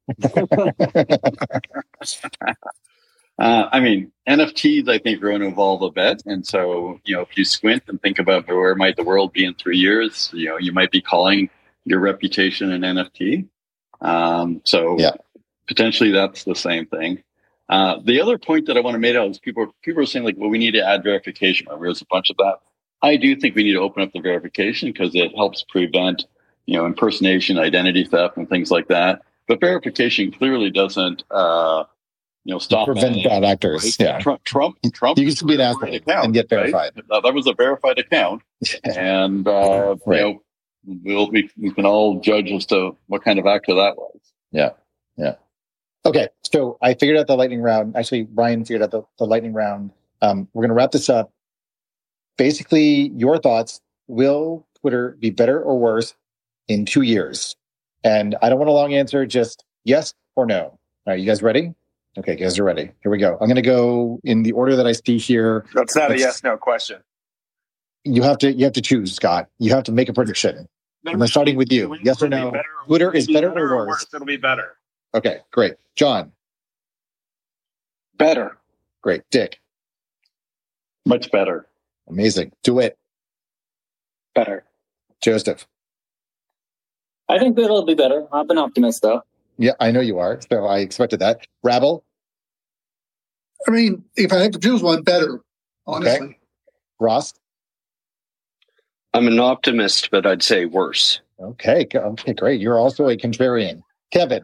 uh, I mean, N F Ts, I think, are going to evolve a bit. And so, you know, if you squint and think about where might the world be in three years, you know, you might be calling your reputation an N F T. Um, so yeah. potentially that's the same thing. Uh, the other point that I want to make out is people, people are saying like, well, we need to add verification. Right? There's a bunch of that. I do think we need to open up the verification because it helps prevent, you know, impersonation, identity theft, and things like that. But verification clearly doesn't, uh, you know, stop prevent that, bad actors. Right? Yeah, Trump, Trump, Trump. You can still be an asshole account, and get verified. Right? That was a verified account, and uh, right. you know, we'll, we we can all judge as to what kind of actor that was. Yeah, yeah. Okay, so I figured out the lightning round. Actually, Ryan figured out the, the lightning round. Um, we're going to wrap this up. Basically, your thoughts: will Twitter be better or worse in two years? And I don't want a long answer, just yes or no. All right, you guys ready? Okay, you guys are ready. Here we go. I'm going to go in the order that I see here. That's not Let's, a yes/no question. You have to. You have to choose, Scott. You have to make a prediction. And I'm starting with you. Yes or no? Better, Twitter is better, better or worse? worse? It'll be better. Okay, great. John. Better. Great. Dick. Much better. Amazing. DeWitt. Better. Joseph. I think it'll be better. I'm an optimist, though. Yeah, I know you are. So I expected that. Rabble. I mean, if I have to choose one, better, honestly. Okay. Ross? I'm an optimist, but I'd say worse. Okay. Okay, great. You're also a contrarian. Kevin?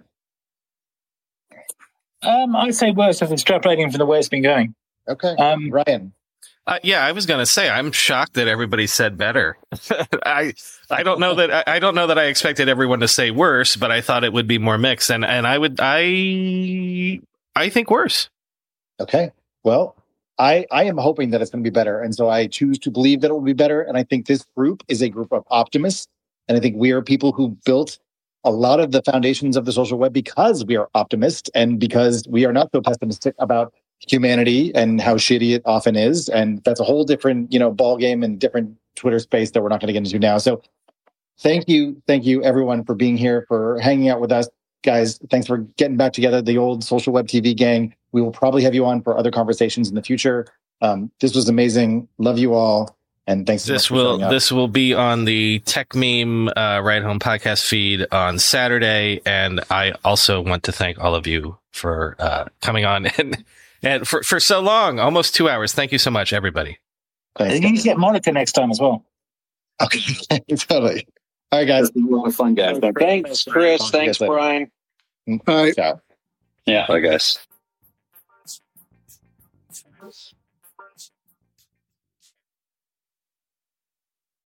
Um, I'd say worse if extrapolating from the way it's been going. Okay. Um, Ryan? Uh, yeah, I was going to say I'm shocked that everybody said better. I I don't know that I, I don't know that I expected everyone to say worse, but I thought it would be more mixed, and and I would I I think worse. Okay. Well, I I am hoping that it's going to be better, and so I choose to believe that it will be better. And I think this group is a group of optimists, and I think we are people who built a lot of the foundations of the social web because we are optimists and because we are not so pessimistic about humanity and how shitty it often is. And that's a whole different, you know, ball game and different Twitter space that we're not going to get into now. So thank you. Thank you everyone for being here, for hanging out with us. Guys, thanks for getting back together, the old Social Web T V gang. We will probably have you on for other conversations in the future. Um, this was amazing. Love you all. And thanks so this much for will showing up. this will be on the Tech Meme uh, Ride Home podcast feed on Saturday. And I also want to thank all of you for uh, coming on and and for, for so long, almost two hours. Thank you so much, everybody. Thanks, you need to get Monica next time as well. Okay, totally. All right, guys. A lot of fun, guys. Thanks, Chris. Thanks, Brian. All right. Ciao. Yeah. Bye, guys.